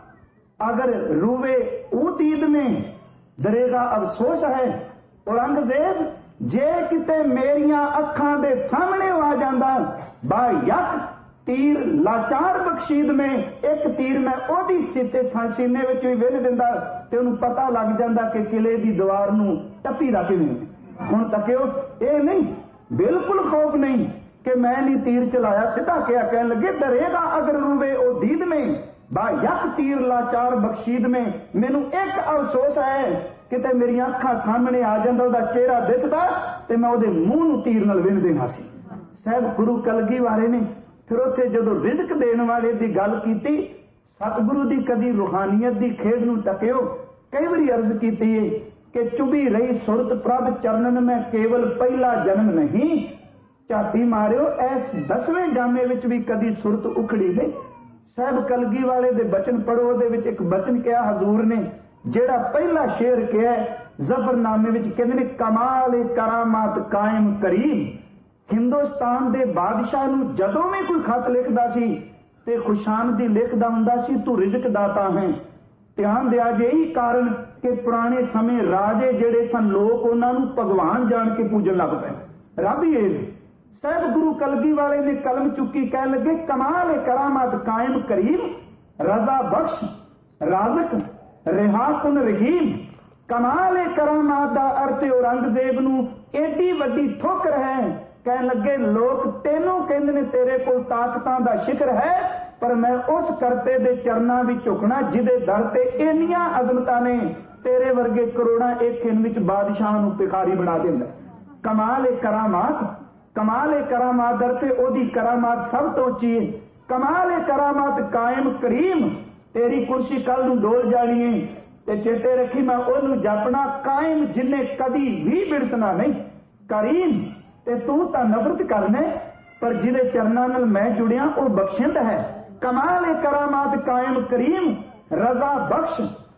ਅਗਰ ਰੂਵੇ ਉਹ ਦੀਦ में ਦਰੇਗਾ ਅਫਸੋਸ ਹੈ। ਔਰੰਗਜ਼ੇਬ ਜੇ ਕਿਤੇ ਮੇਰੀਆਂ ਅੱਖਾਂ ਦੇ ਸਾਹਮਣੇ ਆ ਜਾਂਦਾ ਬਾ ਯਕ ਤੀਰ ਲਾਚਾਰ ਬਖਸ਼ੀਦ ਮੈਂ ਇੱਕ ਤੀਰ ਮੈਂ ਉਹਦੀ ਸੀਤੇ ਸੀਨੇ ਵਿੱਚ ਵੀ ਵਿੰਨ ਦਿੰਦਾ ਤੇ ਉਹਨੂੰ ਪਤਾ ਲੱਗ ਜਾਂਦਾ ਕਿ ਕਿਲੇ ਦੀ ਦੀਵਾਰ ਨੂੰ ਟੱਪੀ ਦਾ ਕਿਵੇਂ। ਹੁਣ ਤੱਕਿਓ ਇਹ ਨਹੀਂ ਬਿਲਕੁਲ ਖੌਫ ਨਹੀਂ ਕਿ ਮੈਂ ਨਹੀਂ ਤੀਰ ਚਲਾਇਆ। ਸਿੱਧਾ ਕਿਹਾ ਕਹਿਣ ਲੱਗੇ ਦਰੇਗਾ ਅਗਰ ਰੂਵੇ ਉਹ ਦੀਦ में ਬਾ ਯਕ ਤੀਰ ਲਾਚਾਰ ਬਖਸ਼ੀਦ में ਮੈਨੂੰ ਇੱਕ ਅਫਸੋਸ ਹੈ ਕਿਤੇ ਮੇਰੀਆਂ ਅੱਖਾਂ ਸਾਹਮਣੇ ਆ ਜਾਂਦਾ ਉਹਦਾ ਚਿਹਰਾ ਦਿਸਦਾ ਤੇ ਮੈਂ ਉਹਦੇ ਮੂੰਹ ਨੂੰ ਤੀਰ ਨਾਲ ਵਿੰਨ ਦੇਣਾ ਸੀ। ਸਾਹਿਬ ਗੁਰੂ ਕਲਗੀ ਵਾਲੇ ਨੇ ਫਿਰ ਉੱਥੇ ਜਦੋਂ ਰਿਜ਼ਕ ਦੇਣ ਵਾਲੇ ਦੀ ਗੱਲ ਕੀਤੀ ਸਤਿਗੁਰੂ ਦੀ ਕਦੀ ਰੂਹਾਨੀਅਤ ਦੀ ਖੇਡ ਨੂੰ ਤੱਕਿਓ। ਕਈ ਵਾਰੀ ਅਰਜ਼ ਕੀਤੀ ਹੈ ਕਿ ਚੁਭੀ ਰਹੀ ਸੁਰਤ ਪ੍ਰਭ ਚਰਨਨ ਮੈਂ ਕੇਵਲ ਪਹਿਲਾ ਜਨਮ ਨਹੀਂ। ਝਾਤੀ ਮਾਰਿਓ ਐਸ ਦਸਵੇਂ ਜਾਮੇ ਵਿੱਚ ਵੀ ਕਦੀ ਸੁਰਤ ਉਖੜੀ ਨਹੀਂ। ਸਾਹਿਬ ਕਲਗੀ ਵਾਲੇ ਦੇ ਬਚਨ ਪੜੋ ਉਹਦੇ ਵਿੱਚ ਇੱਕ ਬਚਨ ਕਿਹਾ ਹਜ਼ੂਰ ਨੇ ਜਿਹੜਾ ਪਹਿਲਾ ਸ਼ੇਰ ਕਿਹਾ ਜ਼ਫਰਨਾਮੇ ਵਿੱਚ ਕਹਿੰਦੇ ਨੇ ਕਮਾਲ ਕਰਾਮਾਤ ਕਾਇਮ ਕਰੀਮ। ਹਿੰਦੁਸਤਾਨ ਦੇ ਬਾਦਸ਼ਾਹ ਨੂੰ ਜਦੋਂ ਵੀ ਕੋਈ ਖਤ ਲਿਖਦਾ ਸੀ ਤੇ ਖੁਸ਼ਾਮਦੀ ਲਿਖਦਾ ਹੁੰਦਾ ਸੀ ਤੂੰ ਰਿਜ਼ਕ ਦਾਤਾ ਹੈ। ਧਿਆਨ ਦਿਆ ਜੇ ਇਹੀ ਕਾਰਨ ਕਿ ਪੁਰਾਣੇ ਸਮੇਂ ਰਾਜੇ ਜਿਹੜੇ ਸਨ ਲੋਕ ਉਹਨਾਂ ਨੂੰ ਭਗਵਾਨ ਜਾਣ ਕੇ ਪੂਜਣ ਲੱਗ ਪਏ। ਰੱਬ ਹੀ ਇਹ ਸਾਹਿਬ ਗੁਰੂ ਕਲਗੀ ਵਾਲੇ ਨੇ ਕਲਮ ਚੁੱਕੀ ਕਹਿਣ ਲੱਗੇ ਕਮਾਲ ਕਰਾਮਾਤ ਕਾਇਮ ਕਰੀਮ ਰਜ਼ਾ ਬਖਸ਼ ਰਾਜ਼ਕ ਰਿਹਾ ਕੁਨ ਰਹੀਮ। ਕਮਾਲ ਕਰਾਮਾਤ ਦਾ ਅਰਥ ਔਰੰਗਜ਼ੇਬ ਨੂੰ ਏਡੀ ਵੱਡੀ ਠੋਕਰ ਹੈ। ਕਹਿਣ ਲੱਗੇ ਲੋਕ ਤੈਨੂੰ ਕਹਿੰਦੇ ਨੇ ਤੇਰੇ ਕੋਲ ਤਾਕਤਾਂ ਦਾ ਸ਼ਿਖਰ ਹੈ ਪਰ ਮੈਂ ਉਸ ਕਰਤੇ ਦੇ ਚਰਨਾਂ ਵਿੱਚ ਝੁਕਣਾ ਜਿਹਦੇ ਦਰ ਤੇ ਇੰਨੀਆਂ ਅਜ਼ਮਤਾਂ ਨੇ ਤੇਰੇ ਵਰਗੇ ਕਰੋੜਾਂ ਇੱਕ ਹਿੰਨ ਵਿੱਚ ਬਾਦਸ਼ਾਹ ਨੂੰ ਭਿਖਾਰੀ ਬਣਾ ਦਿੰਦਾ। ਕਮਾਲ ਕਰਾਮਾਤ ਕਮਾਲ ਕਰਾਮਾਤ ਦਰ ਤੇ ਉਹਦੀ ਕਰਾਮਾਤ ਸਭ ਤੋਂ ਉੱਚੀ ਹੈ। ਕਮਾਲ ਕਰਾਮਾਤ ਕਾਇਮ ਕਰੀਮ ਤੇਰੀ ਕੁਰਸੀ ਕੱਲ ਨੂੰ ਡੋਲ ਜਾਣੀ ਹੈ ਤੇ ਚੇਤੇ ਰੱਖੀ ਮੈਂ ਉਹਨੂੰ ਜਪਣਾ ਕਾਇਮ ਜਿੰਨੇ ਕਦੀ ਵੀ ਬਿੜਸਣਾ ਨਹੀਂ। ਕਰੀਮ ਤੇ ਤੂੰ ਤਾਂ ਨਫ਼ਰਤ ਕਰਨੇ ਪਰ ਜਿਹਦੇ ਚਰਨਾਂ ਨਾਲ ਮੈਂ ਜੁੜਿਆ ਉਹ ਬਖਸ਼ਿੰਦ ਹੈ। ਕਮਾਲ ਕਰਾਮਾਤ ਕਾਇਮ ਕਰੀਮ ਰਜ਼ਾ ਬਖਸ਼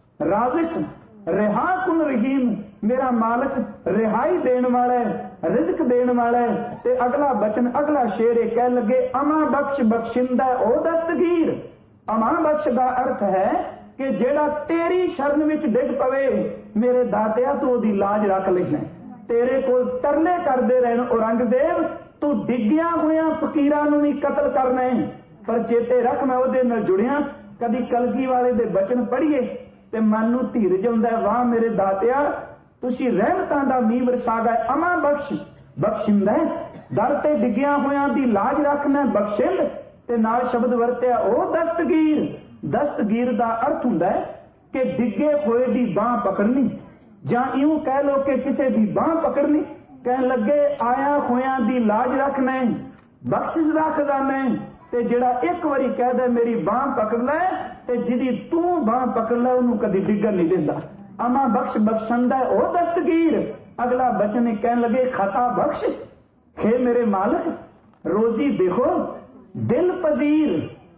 ਰਾਜ਼ਕ ਰਿਹਾ ਕੁਨ ਰਹੀਮ ਮੇਰਾ ਮਾਲਕ ਰਿਹਾਈ ਦੇਣ ਵਾਲਾ ਹੈ ਰਿਜ਼ਕ ਦੇਣ ਵਾਲਾ ਹੈ। ਤੇ ਅਗਲਾ ਬਚਨ ਅਗਲਾ ਸ਼ੇਰ ਇਹ ਕਹਿ ਲੱਗੇ ਅਮਾ ਬਖਸ਼ ਬਖਸ਼ਿੰਦਾ ਉਹ ਦਸਤਗੀਰ। ਅਮਾ ਬਖਸ਼ ਦਾ ਅਰਥ ਹੈ ਕਿ ਜਿਹੜਾ ਤੇਰੀ ਸ਼ਰਨ ਵਿੱਚ ਡਿੱਗ ਪਵੇ ਮੇਰੇ ਦਾਤਿਆ ਤੂੰ ਉਹਦੀ ਲਾਜ ਰੱਖ ਲੈਣਾ। ਤੇਰੇ ਕੋਲ ਤਰਲੇ ਕਰਦੇ ਰਹਿਣ ਔਰੰਗਜ਼ੇਬ ਤੂੰ ਡਿੱਗਿਆ ਹੋਇਆਂ ਫਕੀਰਾਂ ਨੂੰ ਵੀ ਕਤਲ ਕਰਨਾ ਹੈ ਪਰ ਚੇਤੇ ਰੱਖ ਮੈਂ ਉਹਦੇ ਨਾਲ ਜੁੜਿਆ कदी कलगी वाले दे बचन पढ़िए ते मन नूं धीरज आउंदा है, वाह मेरे दातिया तुसीं रहमतां दा मींह वरसा गए, अमा बख्श बख्शिंदा है, दर ते डिग्गिया होयां दी लाज रखना बख्शिंद, ते नाल शब्द वरतिया ओ दस्तगीर। दस्तगीर दा अर्थ हुंदा है कि डिगे होए दी बांह पकड़नी, जां इउं कह लो कि किसी दी बांह पकड़नी। कहन लगे आया होयां दी लाज रखना है, बख्शिश रखदा मैं, ते जिहड़ा एक वारी कह दे मेरी बांह पकड़ लै ते जिहदी तू बांह पकड़ लै उहनूं कदी डिगण नहीं दिंदा। अमा बख्श बख्शंदा है ओ दस्तगीर। अगला बचन कहन लगे खता बख्श, हे मेरे मालिक रोजी देखो दिल पजीर।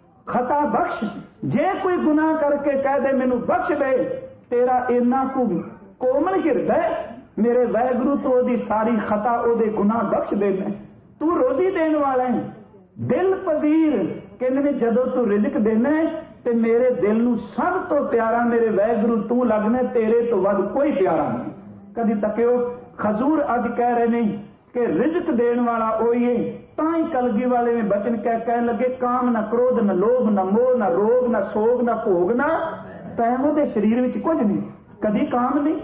खता बख्श, जे कोई गुनाह करके कह दे मैनू बख्श दे, तेरा इन्ना को कोमल हिरदा मेरे वाहगुरू तो ओदी सारी खता ओदे गुनाह बख्श देना। तू रोजी देन वाला है, दिल पजीर। कहने जदों तू रिजक देना है ते मेरे दिल नूं सब तो प्यारा मेरे वाहगुरू तू लगना, तेरे तो वध कोई प्यारा नहीं। कदी तकियो खजूर अज कह रहे नहीं कि रिजक देने वाला ओही है, ताई कलगी वाले में बचन कह कह लगे काम न क्रोध न लोभ न मोह न रोग न सोग न भोग न पैम दे शरीर विच कुछ नहीं। कदी काम नहीं,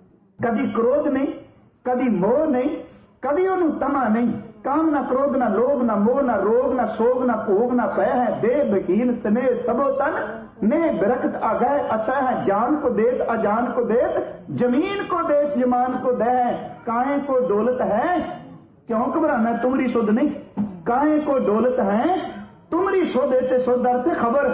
कदी क्रोध नहीं, कदी मोह नहीं, कदी उन्होंने तमा नहीं। काम न क्रोध न लोभ न मोह न रोग न सोग न भोग न पै है, दे बकीन स्नेह सबो तन ने बिरकत आगह अच्छा है, जान को देत अजान को देत, जमीन को देत जमान को दे, काहे को दौलत है क्यों घबराना तुम्हारी सुध नहीं, काहे को दौलत है तुम्हारी सुध ते सुध अर्थ खबर।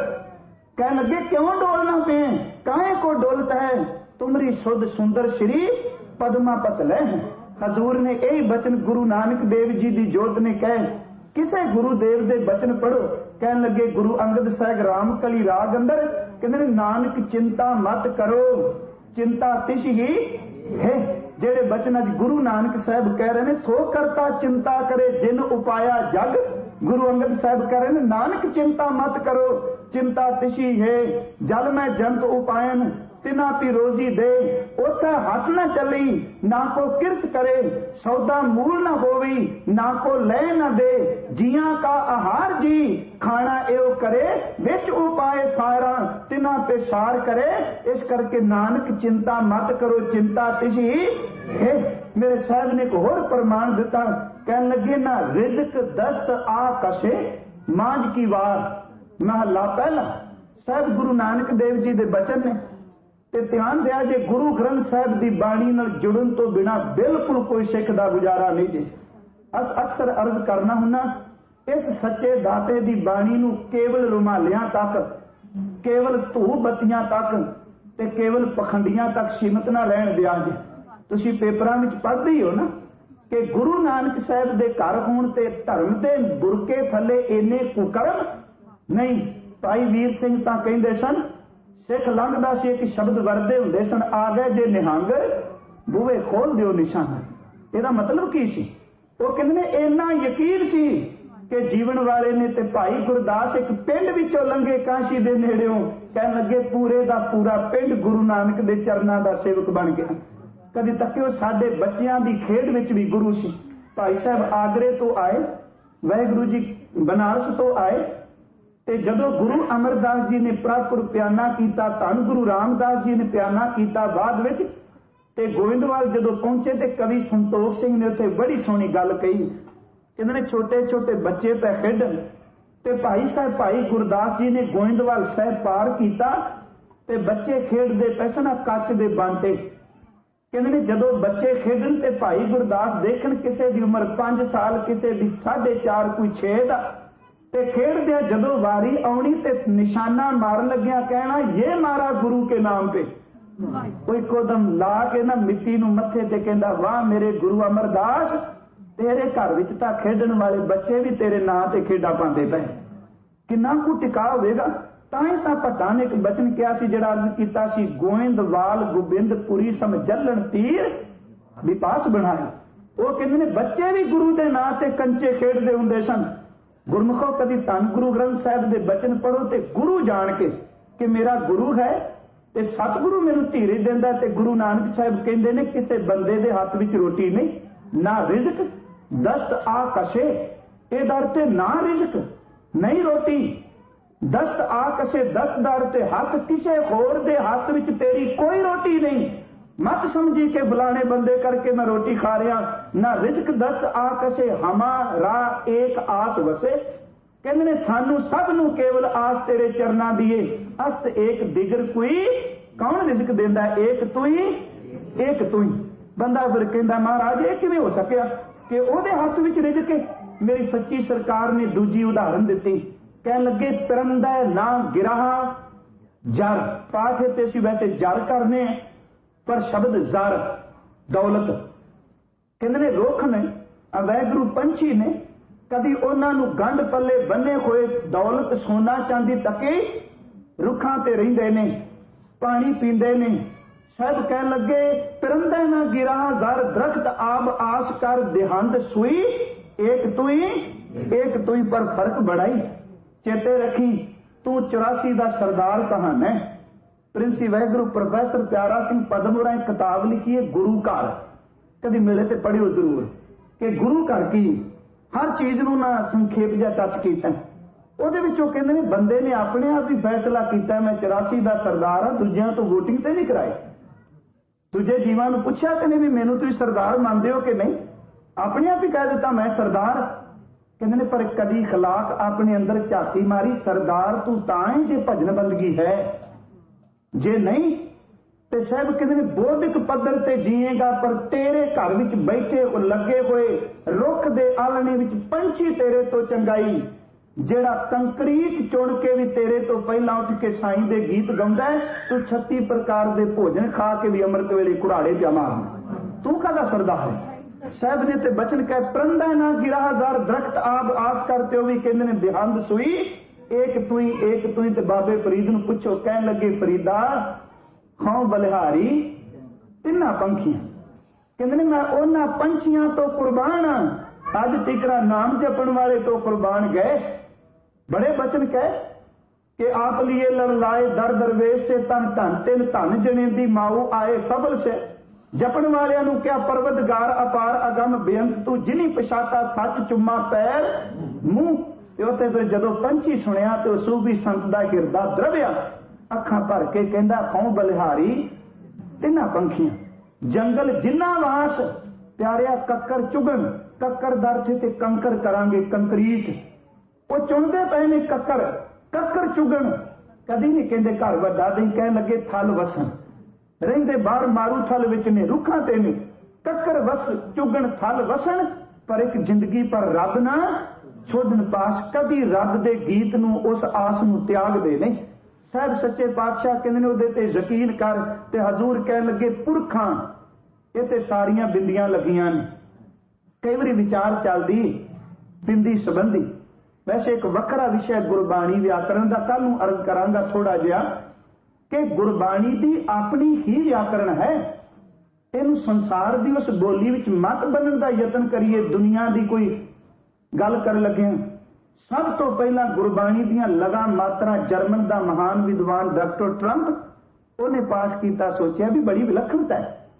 कह लगे क्यों डोलना पे, काहे को दौलत है तुम्हारी सुध सुंदर श्री पद्मा पतल है। हजूर ने यही बचन गुरु नानक देव जी की जोत ने कहे, किसे गुरुदेव दे बचन पढ़ो। कह लगे गुरु अंगद साहब राम कली राग अंदर कहते नानक चिंता मत करो, चिंता तिश ही है। जेड़े बचन अज गुरु नानक साहब कह रहे हैं, सो करता चिंता करे जिन उपाया जग। गुरु अंगद साहब कह रहे हैं नानक चिंता मत करो, चिंता तिशी है जल में जंत उपायन तिना पी रोजी दे। उथा हथ न चली ना को किरस करे, सौदा मूल न होवी ना को ले न दे, जिया का आहार जी खाना एव करे, विच उपाय सारा तिना पे सार करे। इस करके नानक चिंता मत करो, चिंता तिशी है। मेरे साहब ने एक होर प्रमाण दिता, कह लगे ना रिजक दस्त आ कसे मांझ की वार। महला पहला साहब गुरु नानक देव जी दे बचन ने ते ध्यान दिया जे गुरु ग्रंथ साहब की बाणी नाल जुड़न तो बिना बिल्कुल कोई सिख का गुजारा नहीं जी। अस अक्सर अर्ज करना हुन्ना इस सच्चे दाते की बाणी नूं केवल रुमालियां तक, केवल धू बत्तियां तक ते केवल पखंडियां तक सीमित ना रहन दिया जी। तुसीं पेपरां विच पढ़दे ही हो ना कि गुरु नानक साहब दे घर होण ते धर्म दे बुरके थले इन्ने कुकर्म नहीं। भाई वीर सिंह तां कहिंदे सन सिख लंघदा सी एक शब्द वरदे हुंदे सन, आ गए जे निहंग बूहे खोल दिओ निशान। ਇਹਦਾ मतलब की सी? ਉਹ ਕਹਿੰਦੇ ਨੇ ਇੰਨਾ ਯਕੀਨ ਸੀ ਕਿ ਜੀਵਨ ਵਾਲੇ ਨੇ ਤੇ ਭਾਈ ਗੁਰਦਾਸ ਇੱਕ ਪਿੰਡ ਵਿੱਚੋਂ ਲੰਘੇ ਕਾਸ਼ੀ ਦੇ ਨੇੜਿਓਂ, ਕਹਿਣ ਲੱਗੇ ਪੂਰੇ ਦਾ ਪੂਰਾ ਪਿੰਡ ਗੁਰੂ ਨਾਨਕ ਦੇ ਚਰਨਾਂ ਦਾ ਸੇਵਕ ਬਣ ਗਿਆ। ਕਦੀ ਤੱਕਿਓ ਸਾਡੇ ਬੱਚਿਆਂ ਦੀ ਖੇਡ ਵਿੱਚ ਵੀ ਗੁਰੂ ਸੀ। ਭਾਈ ਸਾਹਿਬ ਆਗਰੇ ਤੋਂ ਆਏ, ਵਾਹਿਗੁਰੂ ਜੀ ਬਨਾਰਸ ਤੋਂ ਆਏ, ਤੇ ਜਦੋਂ ਗੁਰੂ ਅਮਰਦਾਸ ਜੀ ਨੇ ਪ੍ਰਭੂ ਪਿਆਨਾ ਕੀਤਾ, ਧੰਨ ਗੁਰੂ ਰਾਮਦਾਸ ਜੀ ਨੇ ਪਿਆਨਾ ਕੀਤਾ ਬਾਅਦ ਵਿੱਚ, ਤੇ ਗੋਇੰਦਵਾਲ ਜਦੋਂ ਪਹੁੰਚੇ ਤੇ ਕਵੀ ਸੰਤੋਖ ਸਿੰਘ ਨੇ ਉੱਥੇ ਬੜੀ ਸੋਹਣੀ ਗੱਲ ਕਹੀ। ਕਹਿੰਦੇ ਨੇ ਛੋਟੇ ਛੋਟੇ ਬੱਚੇ ਪੈ ਖੇਡਣ, ਤੇ ਭਾਈ ਸਾਹਿਬ ਭਾਈ ਗੁਰਦਾਸ ਜੀ ਨੇ ਗੋਇੰਦਵਾਲ ਸਾਹਿਬ ਪਾਰ ਕੀਤਾ ਤੇ ਬੱਚੇ ਖੇਡਦੇ ਪੈ ਸਨ ਕੱਚ ਦੇ ਬਾਂਟੇ। ਕਹਿੰਦੇ ਨੇ ਜਦੋਂ ਬੱਚੇ ਖੇਡਣ ਤੇ ਭਾਈ ਗੁਰਦਾਸ ਦੇਖਣ ਕਿਸੇ ਦੀ ਉਮਰ ਪੰਜ ਸਾਲ, ਕਿਸੇ ਦੀ ਸਾਢੇ ਚਾਰ, ਕੋਈ ਛੇ ਦਾ, ਤੇ ਖੇਡਦਿਆਂ ਜਦੋਂ ਵਾਰੀ ਆਉਣੀ ਤੇ ਨਿਸ਼ਾਨਾ ਮਾਰਨ ਲੱਗਿਆ ਕਹਿਣਾ ਇਹ ਮਾਰਾ ਗੁਰੂ ਕੇ ਨਾਮ ਤੇ। ਕੋਈ ਕੋਦਮ ਲਾ ਕੇ ਨਾ ਮਿੱਟੀ ਨੂੰ ਮੱਥੇ ਤੇ ਕਹਿੰਦਾ ਵਾਹ ਮੇਰੇ ਗੁਰੂ ਅਮਰਦਾਸ, ਤੇਰੇ ਘਰ ਵਿੱਚ ਤਾਂ ਖੇਡਣ ਵਾਲੇ ਬੱਚੇ ਵੀ ਤੇਰੇ ਨਾਂ ਤੇ ਖੇਡਾਂ ਪਾਉਂਦੇ ਪਏ। ਕਿੰਨਾ ਕੁ ਟਿਕਾ ਹੋਵੇਗਾ। ਤਾਂ ਹੀ ਤਾਂ ਭੱਟਾਂ ਨੇ ਇੱਕ ਬਚਨ ਕਿਹਾ ਸੀ ਜਿਹੜਾ ਅਰਜ਼ ਕੀਤਾ ਸੀ, ਗੋਇੰਦਵਾਲ ਗੋਬਿੰਦਪੁਰੀ ਸਮਝਲਣ ਤੀਰ ਵਿਪਾਸ ਬਣਾਇਆ। ਉਹ ਕਹਿੰਦੇ ਨੇ ਬੱਚੇ ਵੀ ਗੁਰੂ ਦੇ ਨਾਂ ਤੇ ਕੰਚੇ ਖੇਡਦੇ ਹੁੰਦੇ ਸਨ। ਗੁਰਮੁਖੋ ਕਦੀ ਧੰਨ ਗੁਰੂ ਗ੍ਰੰਥ ਸਾਹਿਬ ਦੇ ਬਚਨ ਪੜੋ ਤੇ ਗੁਰੂ ਜਾਣ ਕੇ ਕਿ ਮੇਰਾ ਗੁਰੂ ਹੈ ਤੇ ਸਤਿਗੁਰੂ ਮੈਨੂੰ ਧੀਰਜ ਦਿੰਦਾ। ਤੇ ਗੁਰੂ ਨਾਨਕ ਸਾਹਿਬ ਕਹਿੰਦੇ ਨੇ ਕਿਸੇ ਬੰਦੇ ਦੇ ਹੱਥ ਵਿੱਚ ਰੋਟੀ ਨਹੀਂ, ਨਾ ਰਿਜ਼ਕ ਦਸਤ ਆ ਕਸ਼ੇ, ਇਹਦਾ ਅਰਥ ਨਾ ਰਿਜ਼ਕ ਨਹੀਂ ਰੋਟੀ दस्त आ कसे दस्तदार ते हथ किसे होर दे हाथ विच तेरी कोई रोटी नहीं। मत समझी के बुलाने बंदे करके मैं रोटी खा रहा ना। रिजक दस्त आ कसे हमारा एक आस वसे। कहते ने सानू सब नू केवल आस तेरे चरना दिए। अस्त एक दिगर कोई कौन रिजक देंदा? एक तू ही, एक तू ही। बंदा फिर कहंदा महाराज ये किवें हो सकिया कि ओहदे हथ विच रिजक है। मेरी सच्ची सरकार ने दूजी उदाहरण दी। कह लगे तरंदा ना गिराहा जर। पाठ ते सी वैसे जर करने पर शब्द जर दौलत। कहते ने रुख ने वैगुरु पंछी ने कभी उन्होंने गंढ पल्ले बने हुए दौलत सोना चांदी तके रुखां ते रहिंदे ने, पानी पींदे ने। सब कह लगे तरंदा ना गिराहा जर दरख्त आब आस कर देहांत सुई। एक तू ही, एक तू ही। पर फर्क बड़ा ही। चेते रखी तू चौरासी का सरदार कहान है। प्रिंसी वैगुरु प्रोफैसर प्यारा सिंह पदमपुरा एक किताब लिखी है गुरु घर। कभी मिले तो पढ़ियो जरूर कि गुरु घर की हर चीज नू ना संखेप जा टच किया। ਉਹਦੇ ਵਿੱਚੋਂ ਕਹਿੰਦੇ ਨੇ ਬੰਦੇ ਨੇ ਆਪਣੇ ਆਪ ਹੀ फैसला किया मैं चौरासी का सरदार हाँ, दूजिया तो वोटिंग तो नहीं कराई। दूजे जीवां नू पुछया कि नहीं भी मैनू तुसीं सरदार मानते हो कि नहीं? अपने आप ही कह दिता मैं सरदार। कहते ने पर कदी खलाक अपने अंदर झाती मारी सरदार तू तां है जे भजन बंदगी है, जे नहीं ते साहब कहते ने बौद्धिक पद्धर ते जीएगा पर तेरे घर विच बैठे लगे हुए रुख दे आलने विच पंछी तेरे तो चंगाई। जेड़ा कंकरीट चुन के भी तेरे तो पहला उठ के साईं दे गीत गाउंदा है। तू छत्ती प्रकार दे भोजन खा के भी अमृत वेले कुड़ाड़े जा मारना। तू कादा सरदार है? साहब ने ते बचन कह परंदा ना गिराहदार दरख्त आब आस करते हो भी कहते ने देहांत सुई। एक तू ही, एक तू ही। ते बाबे फरीद नू पुछो कहन लगे फरीदा खाओ बलिहारी तिन्ना पंखियां। कहते ने मैं उन्हां पंछियां तो कुर्बान हाँ अज तिकरा नाम जपण वाले तो कुर्बान गए। बड़े बचन कह कि आप लिए लड़ लाए दर दरवेश से तन धन तिन धन जने दी माऊ आए सबल से। जपण वालियां नू क्या परवतगार अपार अगम बेअंत तू जिनी पछाता सच चुम्मा पैर मुंह। ते फिर जदों पंछी सुनिया तो सूफी संत दा हिरदा द्रविया अखां भर के कहंदा खौं बलिहारी तिन्हां पंखियां। जंगल जिन्ना वास प्यारिया कक्कर चुगन। कक्कर दर ते कंकर करांगे कंकरीट। वो चुनते पे ने कक्कर कक्कर चुगन। कदी नहीं कहते घर वड्डा नहीं कह लगे थल वसन। रहिंदे बाहर मारू थल विच ने रुखां ते ने कक्कर वस चुगन थल वसन। पर एक जिंदगी पर रब ना छोड़न पास। कदी रब दे गीत नू उस आस नू त्याग दे नहीं। साहब सच्चे पातशाह कहंदे ने उहदे ते यकीन कर। ते हजूर कह लगे पुरखां ये ते सारियां बिंदियां लगियां ने। कई बारी विचार चलदी बिंदी संबंधी। वैसे एक वखरा विषय गुरबाणी व्याकरण का कल नूं अर्ज करांगा थोड़ा जिहा कि गुरबाणी की अपनी ही व्याकरण है। इनू संसार की उस बोली विच मत बनने का यतन करिए। दुनिया की कोई गल कर लगे सब तो पहला गुरबाणी दीयां लगा मात्रा जर्मन का महान विद्वान डॉक्टर ट्रंप उन्हें पास किया। सोचा भी बड़ी विलक्षणता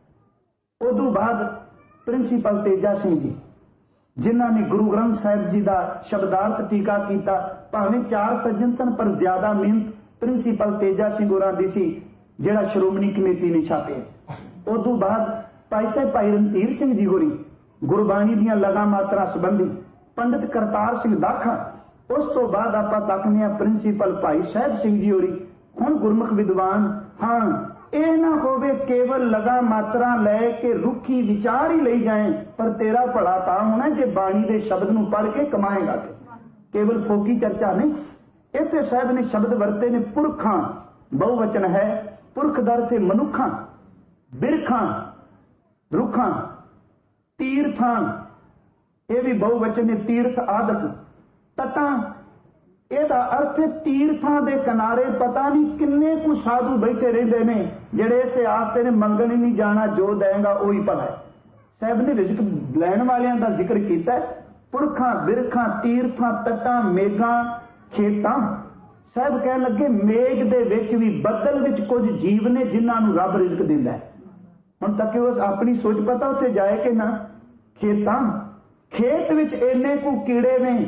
है। उदों बाद प्रिंसीपल तेजा सिंह जी जिन्हों ने गुरु ग्रंथ साहिब जी का शब्दार्थ टीका किया। भावें चार सज्जन सन पर ज्यादा मेहनत प्रिंसीपल तेजा सिंह होरां दी सी जिहड़ा श्रोमणी कमेटी ने छापे। उदों बाद भाई साहब भाई रणधीर सिंह जी होरी गुरबाणी दीयां लगा मात्रा संबंधी पंडित करतार सिंह दाखा। उस तो बाद आपां तकने प्रिंसीपल भाई साहब सिंह जी होरी हुण गुरमुख विद्वान। हाँ यह ना होवे केवल लगा मात्रा लै के रुखी विचार ही ले जाए पर तेरा भला तां होना जे बाणी दे शब्द नूं पढ़ के कमाएगा। केवल फोकी चर्चा नहीं। इत्थे साहब ने शब्द वरते ने पुरखां बहुवचन है। पुरख दर से मनुखां बिरखां रुखां तीर्थां यह भी बहुवचन ने। तीर्थ आदत तटां ਇਹਦਾ अर्थ तीर्थां दे किनारे पता नहीं किन्ने कु साधु बैठे रहंदे ने जिहड़े इस आस्ते ने मंगण ही नहीं जाना जो देगा वही भला है। साहब ने रिजक लैण वालियां दा जिक्र कीता है। पुरखां बिरखां तीर्थां तटां मेघां खेतां। साहब कह लगे मेघ दे विच भी बदल विच कुछ जीव ने जिन्हां नूं रब रिजक दिंदा है। हुण तक उस अपनी सोच पता उत्थे जाए कि ना। खेतां खेत विच इन्ने कु कीड़े ने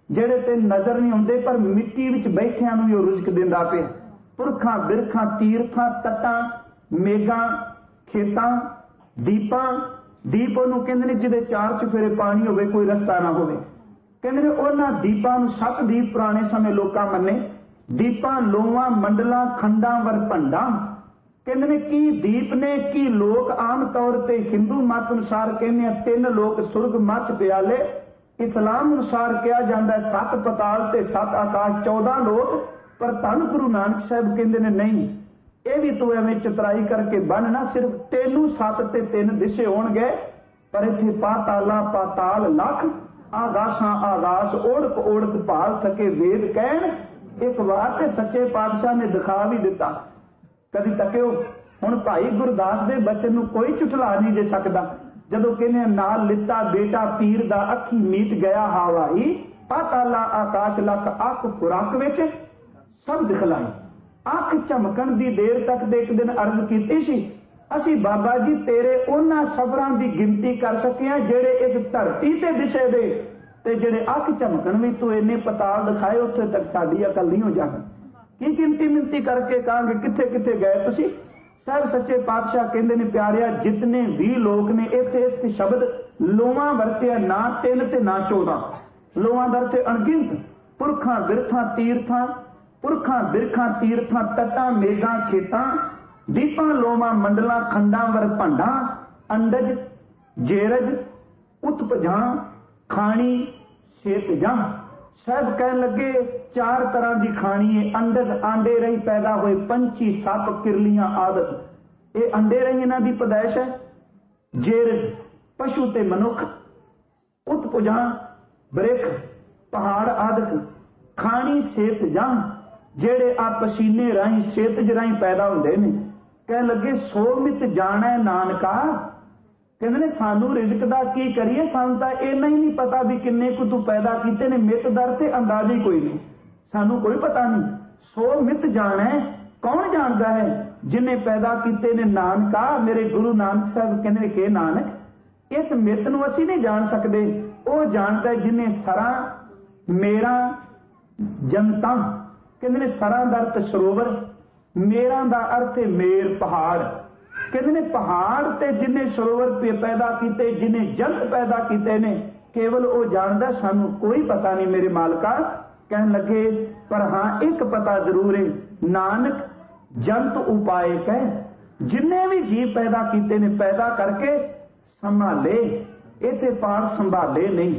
ਜਿਹੜੇ ਤੇ ਨਜ਼ਰ ਨਹੀਂ ਆਉਂਦੇ ਪਰ ਮਿੱਟੀ ਵਿੱਚ ਬੈਠਿਆਂ ਨੂੰ ਵੀ ਉਹ ਰੁਜ਼ਕ ਦਿੰਦਾ ਪਿਆ। ਪੁਰਖਾਂ ਬਿਰਖਾਂ ਤੀਰਥਾਂ ਤੱਟਾਂ ਮੇਘਾਂ ਖੇਤਾਂ ਦੀਪਾਂ, ਦੀਪ ਉਹਨੂੰ ਕਹਿੰਦੇ ਨੇ ਜਿਹਦੇ ਚਾਰ ਚੁਫੇਰੇ ਪਾਣੀ ਹੋਵੇ ਕੋਈ ਰਸਤਾ ਨਾ ਹੋਵੇ। ਕਹਿੰਦੇ ਨੇ ਉਹਨਾਂ ਦੀਪਾਂ ਨੂੰ ਸੱਤ ਦੀਪ ਪੁਰਾਣੇ ਸਮੇਂ ਲੋਕਾਂ ਮੰਨੇ। ਦੀਪਾਂ ਲੋਆਂ ਮੰਡਲਾਂ ਖੰਡਾਂ ਵਰ ਭੰਡਾਂ। ਕਹਿੰਦੇ ਨੇ ਕੀ ਦੀਪ ਨੇ ਕੀ ਲੋਕ ਆਮ ਤੌਰ ਤੇ ਹਿੰਦੂ ਮਤ ਅਨੁਸਾਰ ਕਹਿੰਦੇ ਆ ਤਿੰਨ ਲੋਕ ਸੁਰਗ ਮੱਚ ਪਿਆਲੇ। ਇਸਲਾਮ ਅਨੁਸਾਰ ਕਿਹਾ ਜਾਂਦਾ ਸੱਤ ਪਤਾਲ ਤੇ ਸੱਤ ਆਕਾਸ਼ ਚੌਦਾਂ ਲੋਕ। ਪਰ ਧੰਨ ਗੁਰੂ ਨਾਨਕ ਸਾਹਿਬ ਕਹਿੰਦੇ ਨੇ ਨਹੀਂ, ਇਹ ਵੀ ਤੂੰ ਐਵੇਂ ਚਤਰਾਈ ਕਰਕੇ ਬੰਨ ਨਾ, ਸਿਰਫ ਤੈਨੂੰ ਸੱਤ ਤੇ ਤਿੰਨ ਦਿਸ਼ੇ ਹੋਣਗੇ ਪਰ ਇੱਥੇ ਪਾਤਾਲਾ ਪਾਤਾਲ ਲੱਖ ਆਗਾਸ਼ਾਂ ਆਗਾਸ਼ ਓੜਕ ਓੜਕ ਭਾਲ ਸਕੇ ਵੇਦ ਕਹਿਣ। ਇੱਕ ਵਾਰ ਤੇ ਸੱਚੇ ਪਾਤਸ਼ਾਹ ਨੇ ਦਿਖਾ ਵੀ ਦਿੱਤਾ। ਕਦੀ ਤੱਕਿਓ ਹੁਣ ਭਾਈ ਗੁਰਦਾਸ ਦੇ ਬਚਨ ਨੂੰ ਕੋਈ ਝੁਠਲਾ ਨਹੀਂ ਦੇ ਸਕਦਾ। ਜਦੋਂ ਕਹਿੰਦੇ ਨਾਲ ਲਿੱਤਾ ਬੇਟਾ ਪੀਰ ਦਾ ਅੱਖੀ ਮੀਟ ਗਿਆ ਹਵਾਈ। ਪਾਤਾਲਾ ਆਕਾਸ਼ ਲੱਖ ਅੱਖ ਖੁਰਾਕ ਵਿੱਚ ਸਭ ਦਿਖਲਾਈ। ਅੱਖ ਝਮਕਣ ਦੀ ਦੇਰ ਤੱਕ ਦੇ ਇੱਕ ਦਿਨ ਅਰਜ਼ ਕੀਤੀ ਸੀ ਅਸੀਂ ਬਾਬਾ ਜੀ ਤੇਰੇ ਉਹਨਾਂ ਸਬਰਾਂ ਦੀ ਗਿਣਤੀ ਕਰ ਸਕੇ ਹਾਂ ਜਿਹੜੇ ਇਸ ਧਰਤੀ ਤੇ ਦਿਸੇ ਦੇ, ਤੇ ਜਿਹੜੇ ਅੱਖ ਝਮਕਣ ਵੀ ਤੂੰ ਇੰਨੇ ਪਤਾਲ ਦਿਖਾਏ ਉੱਥੇ ਤੱਕ ਸਾਡੀ ਅਕਲ ਨਹੀਂ ਹੋ ਜਾਣੀ। ਕੀ ਗਿਣਤੀ ਮਿੰਤੀ ਕਰਕੇ ਕਹਾਂਗੇ ਕਿੱਥੇ ਕਿੱਥੇ ਗਏ ਤੁਸੀਂ। ਸਾਹਿਬ ਸੱਚੇ ਪਾਤਸ਼ਾਹ ਕਹਿੰਦੇ ਨੇ ਪਿਆਰਿਆ ਜਿਤਨੇ ਵੀ ਲੋਕ ਨੇ ਇੱਥੇ ਇੱਕ ਸ਼ਬਦ ਲੋਆਂ ਵਰਤਿਆ, ਨਾ ਤਿੰਨ ਤੇ ਨਾ ਚੌਦਾਂ। ਲੋਆਂ ਦਾ ਤੇ ਅਣਗਿਣਤ। ਪੁਰਖਾਂ ਬਿਰਖਾਂ ਤੀਰਥਾਂ ਪੁਰਖਾਂ ਬਿਰਖਾਂ ਤੀਰਥਾਂ ਤੱਟਾਂ ਮੇਘਾਂ ਖੇਤਾਂ ਦੀਪਾਂ ਲੋਵਾਂ ਮੰਡਲਾਂ ਖੰਡਾਂ ਵਰ ਭੰਡਾਂ। ਅੰਡਜ ਜੇਰਜ ਉਤਪਜਾਂ ਖਾਣੀ ਛੇਤਜਾਂ। ਸਾਹਿਬ ਕਹਿਣ ਲੱਗੇ ਚਾਰ ਤਰ੍ਹਾਂ ਦੀ ਖਾਣੀ ਹੈ। ਅੰਡਜ ਆਂਡੇ ਰਹੀ ਪੈਦਾ ਹੋਏ ਪੰਛੀ ਸੱਪ ਕਿਰਲੀਆਂ ਆਦਿ, ਇਹ ਅੰਡੇ ਰਹੀ ਇਹਨਾਂ ਦੀ ਪੈਦਾਇਸ਼ ਹੈ। ਜੇਰਜ ਪਸ਼ੂ ਤੇ ਮਨੁੱਖ, ਉਤਪਜਾਂ ਬ੍ਰਿਖ ਪਹਾੜ ਆਦਿ। ਖਾਣੀ ਛੇਤਜਾਂ ਜਿਹੜੇ ਆ ਪਸੀਨੇ ਰਾਹੀਂ ਛੇਤਜ ਰਾਹੀਂ ਪੈਦਾ ਹੁੰਦੇ ਨੇ। ਕਹਿਣ ਲੱਗੇ ਸੋ ਮਿਤ ਜਾਣੈ ਨਾਨਕਾ। ਕਹਿੰਦੇ ਨੇ ਸਾਨੂੰ ਰਿਜ਼ਕ ਦਾ ਕੀ ਕਰੀਏ, ਸਾਨੂੰ ਤਾਂ ਇੰਨਾ ਹੀ ਨਹੀਂ ਪਤਾ ਵੀ ਕਿੰਨੇ ਕੁ ਤੂੰ ਪੈਦਾ ਕੀਤੇ ਨੇ। ਮਿਤ ਦਰ ਤੇ ਅੰਦਾਜ਼ਾ ਹੀ ਕੋਈ ਨਹੀਂ, ਸਾਨੂੰ ਕੋਈ ਪਤਾ ਨਹੀਂ। ਸੋ ਮਿਤ ਜਾਣੈ ਕੌਣ ਜਾਣਦਾ ਹੈ ਜਿਨੇ ਪੈਦਾ ਕੀਤੇ ਨੇ ਨਾਨਕਾ। ਮੇਰੇ ਗੁਰੂ ਨਾਨਕ ਸਾਹਿਬ ਕਹਿੰਦੇ ਕਿ ਨਾਨਕ ਇਸ ਮਿਤ ਨੂੰ ਅਸੀਂ ਨਹੀਂ ਜਾਣ ਸਕਦੇ, ਉਹ ਜਾਣਦਾ ਜਿਨੇ ਸਰਾਂ ਮੇਰਾ ਜਨਤਾ। ਕਹਿੰਦੇ ਨੇ ਸਰਾਂ ਦਾ ਅਰਥ ਸਰੋਵਰ, ਮੇਰਾ ਦਾ ਅਰਥ ਹੈ ਮੇਰ ਪਹਾੜ। ਕਹਿੰਦੇ ਨੇ ਪਹਾੜ ਤੇ ਜਿਨੇ ਸਰੋਵਰ ਪੈਦਾ ਕੀਤੇ ਜਿਨੇ ਜੰਤ ਪੈਦਾ ਕੀਤੇ ਨੇ ਕੇਵਲ ਉਹ ਜਾਣਦਾ, ਸਾਨੂੰ ਕੋਈ ਪਤਾ ਨਹੀਂ ਮੇਰੇ ਮਾਲਕਾ। ਕਹਿਣ ਲੱਗੇ ਪਰ ਹਾਂ ਇੱਕ ਪਤਾ ਜ਼ਰੂਰ ਹੈ ਨਾਨਕ ਜੰਤ ਉਪਾਏ ਕਹਿ। ਜਿੰਨੇ ਵੀ ਜੀਵ ਪੈਦਾ ਕੀਤੇ ਨੇ ਪੈਦਾ ਕਰਕੇ ਸੰਭਾਲੇ। ਇੱਥੇ ਪਾਠ ਸੰਭਾਲੇ ਨਹੀਂ,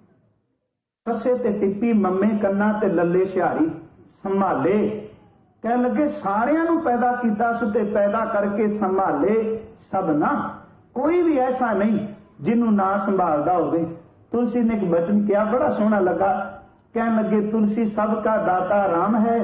ਸੱਸੇ ਤੇ ਟਿੱਪੀ ਮੰਮੇ ਕੰਨਾਂ ਤੇ ਲੱਲੇ ਸਿਹਾਰੀ ਸੰਭਾਲੇ। ਕਹਿਣ ਲੱਗੇ ਸਾਰਿਆਂ ਨੂੰ ਪੈਦਾ ਕੀਤਾ ਸੋ ਤੇ ਪੈਦਾ ਕਰਕੇ ਸੰਭਾਲੇ ਸਭ ਨਾ, ਕੋਈ ਵੀ ਐਸਾ ਨਹੀਂ ਜਿਹਨੂੰ ਨਾ ਸੰਭਾਲਦਾ ਹੋਵੇ। ਤੁਲਸੀ ਨੇ ਇੱਕ ਬਚਨ ਕਿਹਾ ਬੜਾ ਸੋਹਣਾ ਲੱਗਾ। ਕਹਿਣ ਲੱਗੇ ਤੁਲਸੀ ਸਭ ਕਾ ਦਾਤਾ ਰਾਮ ਹੈ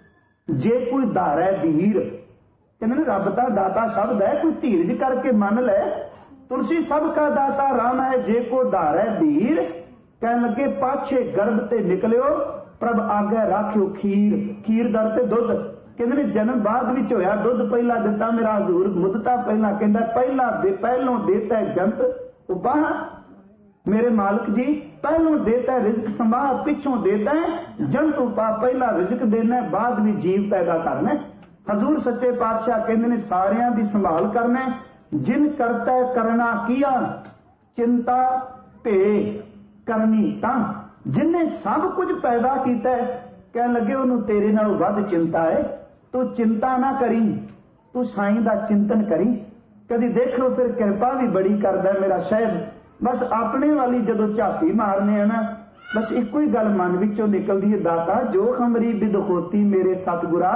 ਜੇ ਕੋਈ ਧਾਰੈ ਧੀਰ। ਕਹਿੰਦੇ ਨੇ ਰੱਬ ਦਾ ਦਾਤਾ ਸ਼ਬਦ ਹੈ, ਕੋਈ ਧੀਰਜ ਕਰਕੇ ਮੰਨ ਲੈ। ਤੁਲਸੀ ਸਭ ਕਾ ਦਾਤਾ ਰਾਮ ਹੈ ਜੇ ਕੋ ਧਾਰੈ ਧੀਰ। ਕਹਿਣ ਲੱਗੇ ਪਾਛੇ ਗਰਭ ਤੇ ਨਿਕਲਿਓ ਪ੍ਰਭ ਆਗੇ ਰਾਖਿਓ ਖੀਰ। ਖੀਰ ਦਰ ਤੇ ਦੁੱਧ। ਕਹਿੰਦੇ ਨੇ ਜਨਮ ਬਾਅਦ ਵਿੱਚ ਹੋਇਆ, ਦੁੱਧ ਪਹਿਲਾਂ ਦਿੱਤਾ ਮੇਰਾ ਹਜ਼ੂਰ ਮੁੱਦਤਾ ਪਹਿਲਾਂ। ਕਹਿੰਦਾ ਪਹਿਲਾਂ ਦੇ ਪਹਿਲੋਂ ਦੇਤਾ ਜੰਤ ਉਪਾਹ। ਮੇਰੇ ਮਾਲਕ ਜੀ ਪਹਿਲੋਂ ਦੇਤਾ ਰਿਜ਼ਕ ਸੰਭਾਹ, ਪਿੱਛੋਂ ਦੇਤਾ ਜੰਤ ਉਪਾਹ। ਪਹਿਲਾਂ ਰਿਜ਼ਕ ਦੇਣਾ ਬਾਅਦ ਵੀ ਜੀਵ ਪੈਦਾ ਕਰਨਾ। ਹਜ਼ੂਰ ਸੱਚੇ ਪਾਤਸ਼ਾਹ ਕਹਿੰਦੇ ਨੇ ਸਾਰਿਆਂ ਦੀ ਸੰਭਾਲ ਕਰਨਾ। ਜਿਨ ਕਰਤਾ ਕਰਨਾ ਕੀਆ ਚਿੰਤਾ ਭੇ ਕਰਨੀ ਤਾਂ। ਜਿਨੇ ਸਭ ਕੁਝ ਪੈਦਾ ਕੀਤਾ ਕਹਿਣ ਲੱਗੇ ਉਹਨੂੰ ਤੇਰੇ ਨਾਲੋਂ ਵੱਧ ਚਿੰਤਾ ਹੈ। ਤੂੰ ਚਿੰਤਾ ਨਾ ਕਰੀ, ਤੂੰ ਸਾਈਂ ਦਾ ਚਿੰਤਨ ਕਰੀ। ਕਦੀ ਦੇਖ ਲਓ ਫਿਰ ਕਿਰਪਾ ਵੀ ਬੜੀ ਕਰਦਾ ਮੇਰਾ ਸਾਹਿਬ। ਬਸ ਆਪਣੇ ਵਾਲੀ ਜਦੋਂ ਝਾਤੀ ਮਾਰਨੇ ਆ ਨਾ, ਬਸ ਇੱਕੋ ਹੀ ਗੱਲ ਮਨ ਵਿੱਚੋਂ ਨਿਕਲਦੀ ਹੈ, ਦਾਤਾ ਜੋ ਖਮਰੀ ਬਿਦ ਹੋਤੀ ਮੇਰੇ ਸਤਿਗੁਰਾ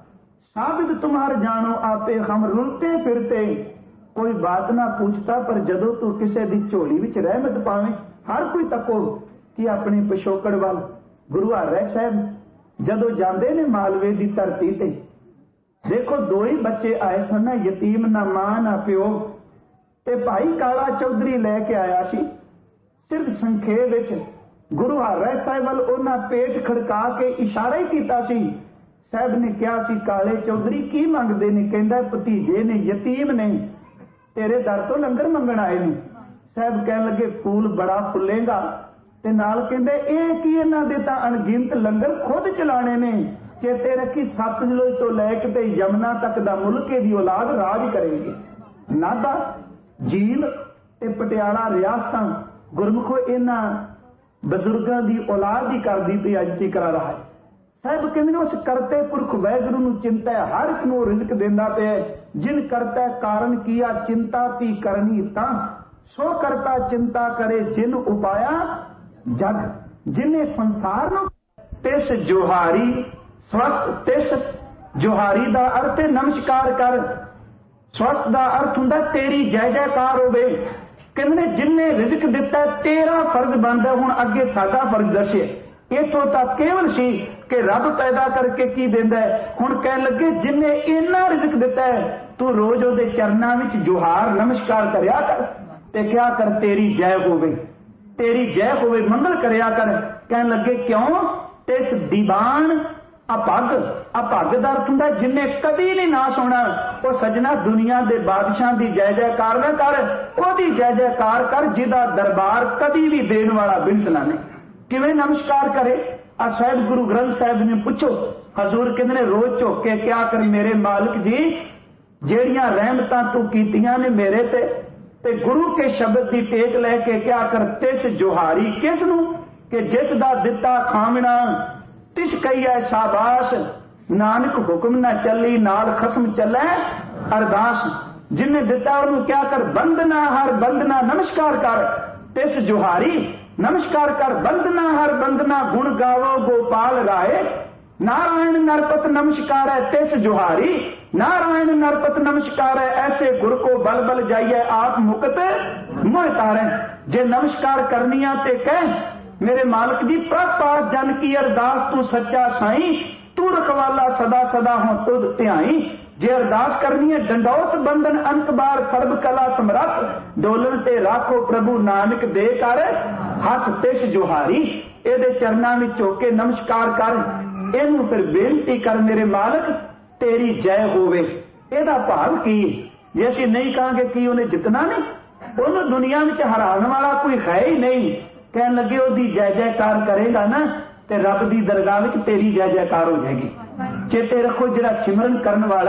ਸਾਬਿਦ ਤੁਮਾਰ ਜਾਣੋ ਆਪੇ ਹਮ ਰੁਲਤੇ ਫਿਰਤੇ। ਕੋਈ ਬਾਤ ਨਾ ਪੁੱਛਤਾ ਪਰ ਜਦੋਂ ਤੂੰ ਕਿਸੇ ਦੀ ਝੋਲੀ ਵਿੱਚ ਰਹਿਮਤ ਪਾਵੇਂ ਹਰ ਕੋਈ ਤੱਕੋ ਕਿ ਆਪਣੇ ਪਿਛੋਕੜ ਵੱਲ। ਗੁਰੂ ਹਰਿ ਸਾਹਿਬ ਜਦੋਂ ਜਾਂਦੇ ਨੇ ਮਾਲਵੇ ਦੀ ਧਰਤੀ ਤੇ, ਦੇਖੋ ਦੋ ਹੀ ਬੱਚੇ ਆਏ ਸਨ, ਯਤੀਮ ਨਾ ਮਾਂ ਨਾ ਪਿਓ। ਤੇ ਭਾਈ ਕਾਲਾ ਚੌਧਰੀ ਲੈ ਕੇ ਆਇਆ ਸੀ। ਸਿਰਫ ਸੰਖੇਪ ਵਿੱਚ ਗੁਰੂ ਹਰਿ ਸਾਹਿਬ ਵੱਲ ਉਹਨਾਂ ਪੇਟ ਖੜਕਾ ਕੇ ਇਸ਼ਾਰਾ ਹੀ ਕੀਤਾ ਸੀ। ਸਾਹਿਬ ਨੇ ਕਿਹਾ ਸੀ ਕਾਲੇ ਚੌਧਰੀ ਕੀ ਮੰਗਦੇ ਨੇ? ਕਹਿੰਦਾ ਭਤੀਜੇ ਨੇ, ਯਤੀਮ ਨੇ, ਤੇਰੇ ਦਰ ਤੋਂ ਲੰਗਰ ਮੰਗਣ ਆਏ ਨੇ। ਸਾਹਿਬ ਕਹਿਣ ਲੱਗੇ ਫੂਲ ਬੜਾ ਫੁੱਲੇਗਾ ते नाल कहंदे इह की इन्हां दे तां अणगिनत लंगर खुद चलाने ने। चेते रखी सतलुज तो लैके ते यमुना तक दा मुल्के दी औलाद राज करेगी। नागा झील ते पटियाला रियासतां गुरमुखो इन्हां बजुर्गां दी औलाद ही करदी पई अज तिकरा रहा है। साहब कहंदे उस करते पुरख वैगुरु नूं चिंता है, हर एक नूं रिजक देंदा पिया। जिन करता कारण किया चिंता ती करनी तां सो करता चिंता करे जिन उपाया जग। जिन्हें संसार नूं तिस जोहारी स्वस्थ, तिस जोहारी दा अर्थ है नमस्कार कर, स्वस्थ दा अर्थ हुंदा तेरी जय जयकार होवे। कहंदे जिन्हें रिजक दिता तेरा फर्ज बनदा। हुण अगे साडा फर्ज दसे इथों तक केवल सी कि रब पैदा करके की देंदा है। हुण कहण लगे जिन्हें इन्ना रिजक दिता है तू रोज उहदे चरनां विच जोहार नमस्कार करया कर ते क्या कर तेरी जय होवे, तेरी जय होवे मंगल करया कर। कहण लगे क्यों? तिस दीवान अभग, अभग दा अर्थ हुंदा जिन्हें कदी नहीं नाश होना। वो सजना दुनिया दे बादशाह दी जय जयकार ना कर, ओदी जय जयकार कर जिहदा दरबार कदी भी देण वाला बिनसला नहीं। किवें नमस्कार करे? आ साहिब गुरु ग्रंथ साहिब ने पूछो। हजूर कहंदे ने रोज झुक के क्या कर मेरे मालिक जी जेड़ियां रहमतां तू कीतियां ने मेरे ते ते गुरु के शब्द की टेक लैके क्या कर तिस जोहारी किस नूं कि जिस दा दिता खामना तिस कहिए शाबाश। नानक हुक्म ना चली नाल खसम चलै अरदास। जिन्हें दिता उन्होंने क्या कर बंदना हर बंदना नमस्कार कर तिस जोहारी। नमस्कार कर बंदना हर बंदना गुण गावो गोपाल राय। नारायण नरपत नमस्कार है तिस जोहारी। नारायण नरपत नमस्कार है ऐसे गुर को बल बल जाइए आप मुकत मोह तारे। जे नमस्कार करनिया ते कह मेरे मालिक जी प्रपात जन की अरदास तू सच्चा साई तू रखवाला सदा सदा हो तुद ध्याई। जे अरदास करनी है डंडौत बंधन अंत बार सर्ब कला समरथ डोलन ते राखो प्रभु नानक दे कर हथ तिस जोहारी। एदे चरनां विच झुक के नमस्कार कर, इहनूं फिर बेनती कर मेरे मालिक तेरी जय होवे। एदा भाव की? जे असीं नहीं कहांगे कि उन्हें जितना नहीं, उन्हें दुनिया में हराने वाला कोई है ही नहीं। कहन लगे ओदी जय जयकार करेगा ना ते रब दी दरगाह विच तेरी जय जयकार हो जाएगी। चेते रखो जिहड़ा सिमरन करने वाला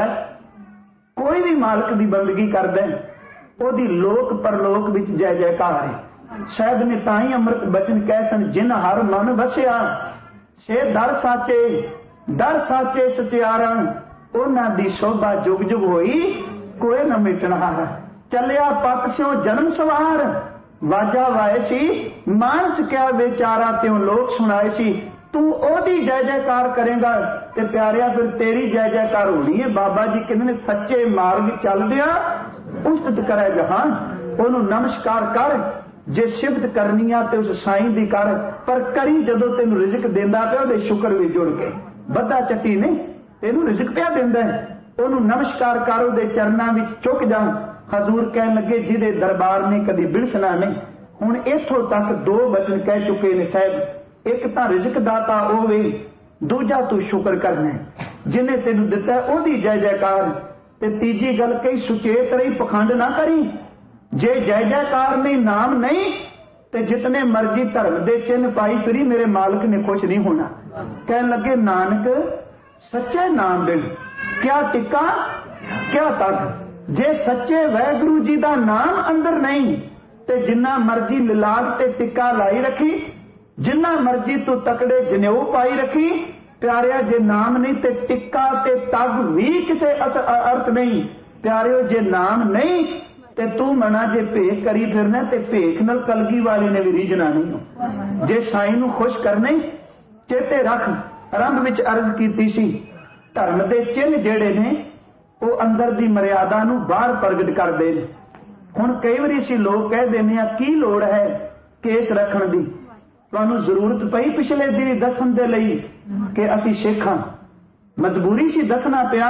कोई भी मालिक दी बंदगी करदा है ओदी लोक परलोक विच जय जयकार है। शायद ने ताई अमृत बचन कह सन जिन हर मन वसिया से दर साचे दर साचे सत्यारा उन्हां दी शोभा जुग जुग होई कोई न मिटनहार। चलिया पत स्यों जन्म सवार वाजा वाए सी मानस क्या बेचारा त्यों लोक सुनाए सी। तू ओदी जय जयकार करेगा ते प्यारिया फिर तेरी जय जयकार होनी है। बाबा जी कहते सच्चे मार्ग चलदिया उस्तत करे जहान। ओनू नमस्कार कर जे सिफत करनी आ ते उस साईं दी कर पर करी जदों तेनू रिजक देंदा पिया ओदे शुक्र भी जुड़ के बद्दा चट्टी ने तेनू रिजक पिया देंदा है ओनू नमस्कार कर ओदे चरनां विच झुक जा। हजूर कहन लगे जिहदे दरबार ने कदी बिलसना नहीं। हुण इथों तक दो वचन कह चुके ने साहब। एक तां रिजक दाता होवे, दूजा तू शुक्र करना है जिन्हें तेनू दिता ओदी जय जयकार। ते तीजी गल कही सुचेत रही पखंड ना करी। जे जय जयकार नहीं नाम नहीं ते जितने मर्जी धर्म दे चिन्ह पाई फिरी मेरे मालिक ने खुश नहीं होना। कहन लगे नानक सच्चे नाम दे क्या टिक्का क्या तक। जे सच्चे वैगुरु जी दा नाम अंदर नहीं ते जिन्ना मर्जी लाल ते टिक्का लाई रखी जिन्ना मर्जी तू तकड़े जनेऊ पाई रखी प्यारिया जे नाम नहीं ते टिक्का ते तग भी किसे अर्थ नहीं। प्यारियो जे नाम नहीं ते तू मना जे भेख करी फिरना ते भेख नाल कलगी वाले ने भी रीझना नहीं हो। जे साईं नू खुश करने चेते रख आरंभ विच अर्ज कीती सी धर्म दे चिन्ह जेड़े ने वो अंदर दी मर्यादा नू बाहर प्रगट करदे ने। हुण कई वारी असीं लोग कह दिंदे आ की लोड़ है केस रखण दी। तुहानू जरूरत पई पिछले दिन दसन दे लई कि असीं सिख हां मजबूरी सी दसना पिया।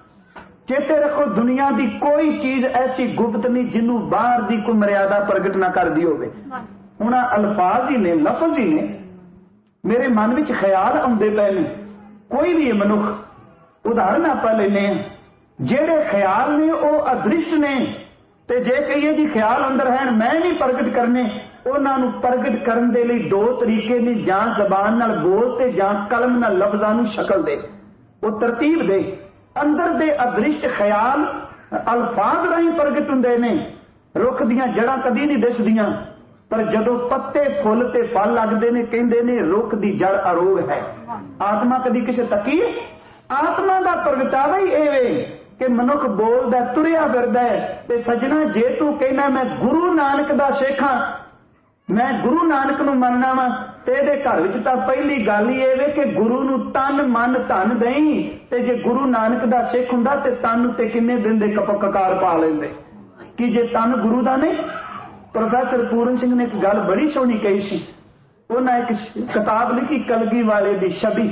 चेते रखो दुनिया दी कोई चीज ऐसी गुप्त नहीं जिन्नू बाहर दी कोई मर्यादा प्रगट ना करदी होवे। हुण अल्फाज ही ने लफज ही ने मेरे मन विच ख्याल आउंदे पए ने। कोई भी मनुख उदाहरण आपां लैने जेड़े ख्याल ने वो अदृश्य ने ते जे कहिए जी ख्याल अंदर है मैं नहीं प्रगट करने ਉਹਨਾਂ ਨੂੰ ਪ੍ਰਗਟ ਕਰਨ ਦੇ ਲਈ ਦੋ ਤਰੀਕੇ ਨੇ, ਜਾਂ ਜ਼ਬਾਨ ਨਾਲ ਬੋਲ ਤੇ ਜਾਂ ਕਲਮ ਨਾਲ ਲਫ਼ਜ਼ਾਂ ਨੂੰ ਸ਼ਕਲ ਦੇ, ਉਹ ਤਰਤੀਬ ਦੇ। ਅੰਦਰ ਦੇ ਅਦ੍ਰਿਸ਼ਟ ਖਿਆਲ ਅਲਫਾਜ਼ ਰਾਹੀਂ ਪ੍ਰਗਟ ਹੁੰਦੇ ਨੇ। ਰੁੱਖ ਦੀਆਂ ਜੜ੍ਹਾਂ ਕਦੀ ਨਹੀਂ ਦਿਸਦੀਆਂ, ਪਰ ਜਦੋਂ ਪੱਤੇ ਫੁੱਲ ਤੇ ਫਲ ਲੱਗਦੇ ਨੇ ਕਹਿੰਦੇ ਨੇ ਰੁੱਖ ਦੀ ਜੜ ਅਰੋਗ ਹੈ। ਆਤਮਾ ਕਦੀ ਕਿਸੇ ਤੱਕੀ? ਆਤਮਾ ਦਾ ਪ੍ਰਗਟਾਵਾ ਹੀ ਇਹ ਵੇ ਕਿ ਮਨੁੱਖ ਬੋਲਦਾ ਤੁਰਿਆ ਫਿਰਦਾ ਹੈ। ਤੇ ਸੱਜਣਾ, ਜੇ ਤੂੰ ਕਹਿੰਦਾ ਮੈਂ ਗੁਰੂ ਨਾਨਕ ਦਾ ਸਿੱਖ ਹਾਂ, ਮੈਂ ਗੁਰੂ ਨਾਨਕ ਨੂੰ ਮੰਨਣਾ ਵਾ, ਤੇ ਇਹਦੇ ਘਰ ਵਿੱਚ ਤਾਂ ਪਹਿਲੀ ਗੱਲ ਹੀ ਇਹ ਵੇ ਕਿ ਗੁਰੂ ਨੂੰ ਤਨ ਮਨ ਧਨ ਦੇਈ। ਤੇ ਜੇ ਗੁਰੂ ਨਾਨਕ ਦਾ ਸਿੱਖ ਹੁੰਦਾ ਤੇ ਤਨ ਉੱਤੇ ਕਿੰਨੇ ਦਿਨ ਦੇ ਕਪਕਾਰ ਪਾ ਲੈਂਦੇ, ਕਿ ਜੇ ਤਨ ਗੁਰੂ ਦਾ ਨਹੀਂ। ਪ੍ਰੋਫੈਸਰ ਪੂਰਨ ਸਿੰਘ ਨੇ ਇੱਕ ਗੱਲ ਬੜੀ ਸੋਹਣੀ ਕਹੀ ਸੀ। ਉਹਨਾਂ ਇੱਕ ਕਿਤਾਬ ਲਿਖੀ ਕਲਗੀ ਵਾਲੇ ਦੀ ਛਵੀ,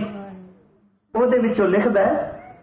ਉਹਦੇ ਵਿੱਚੋਂ ਲਿਖਦਾ ਹੈ,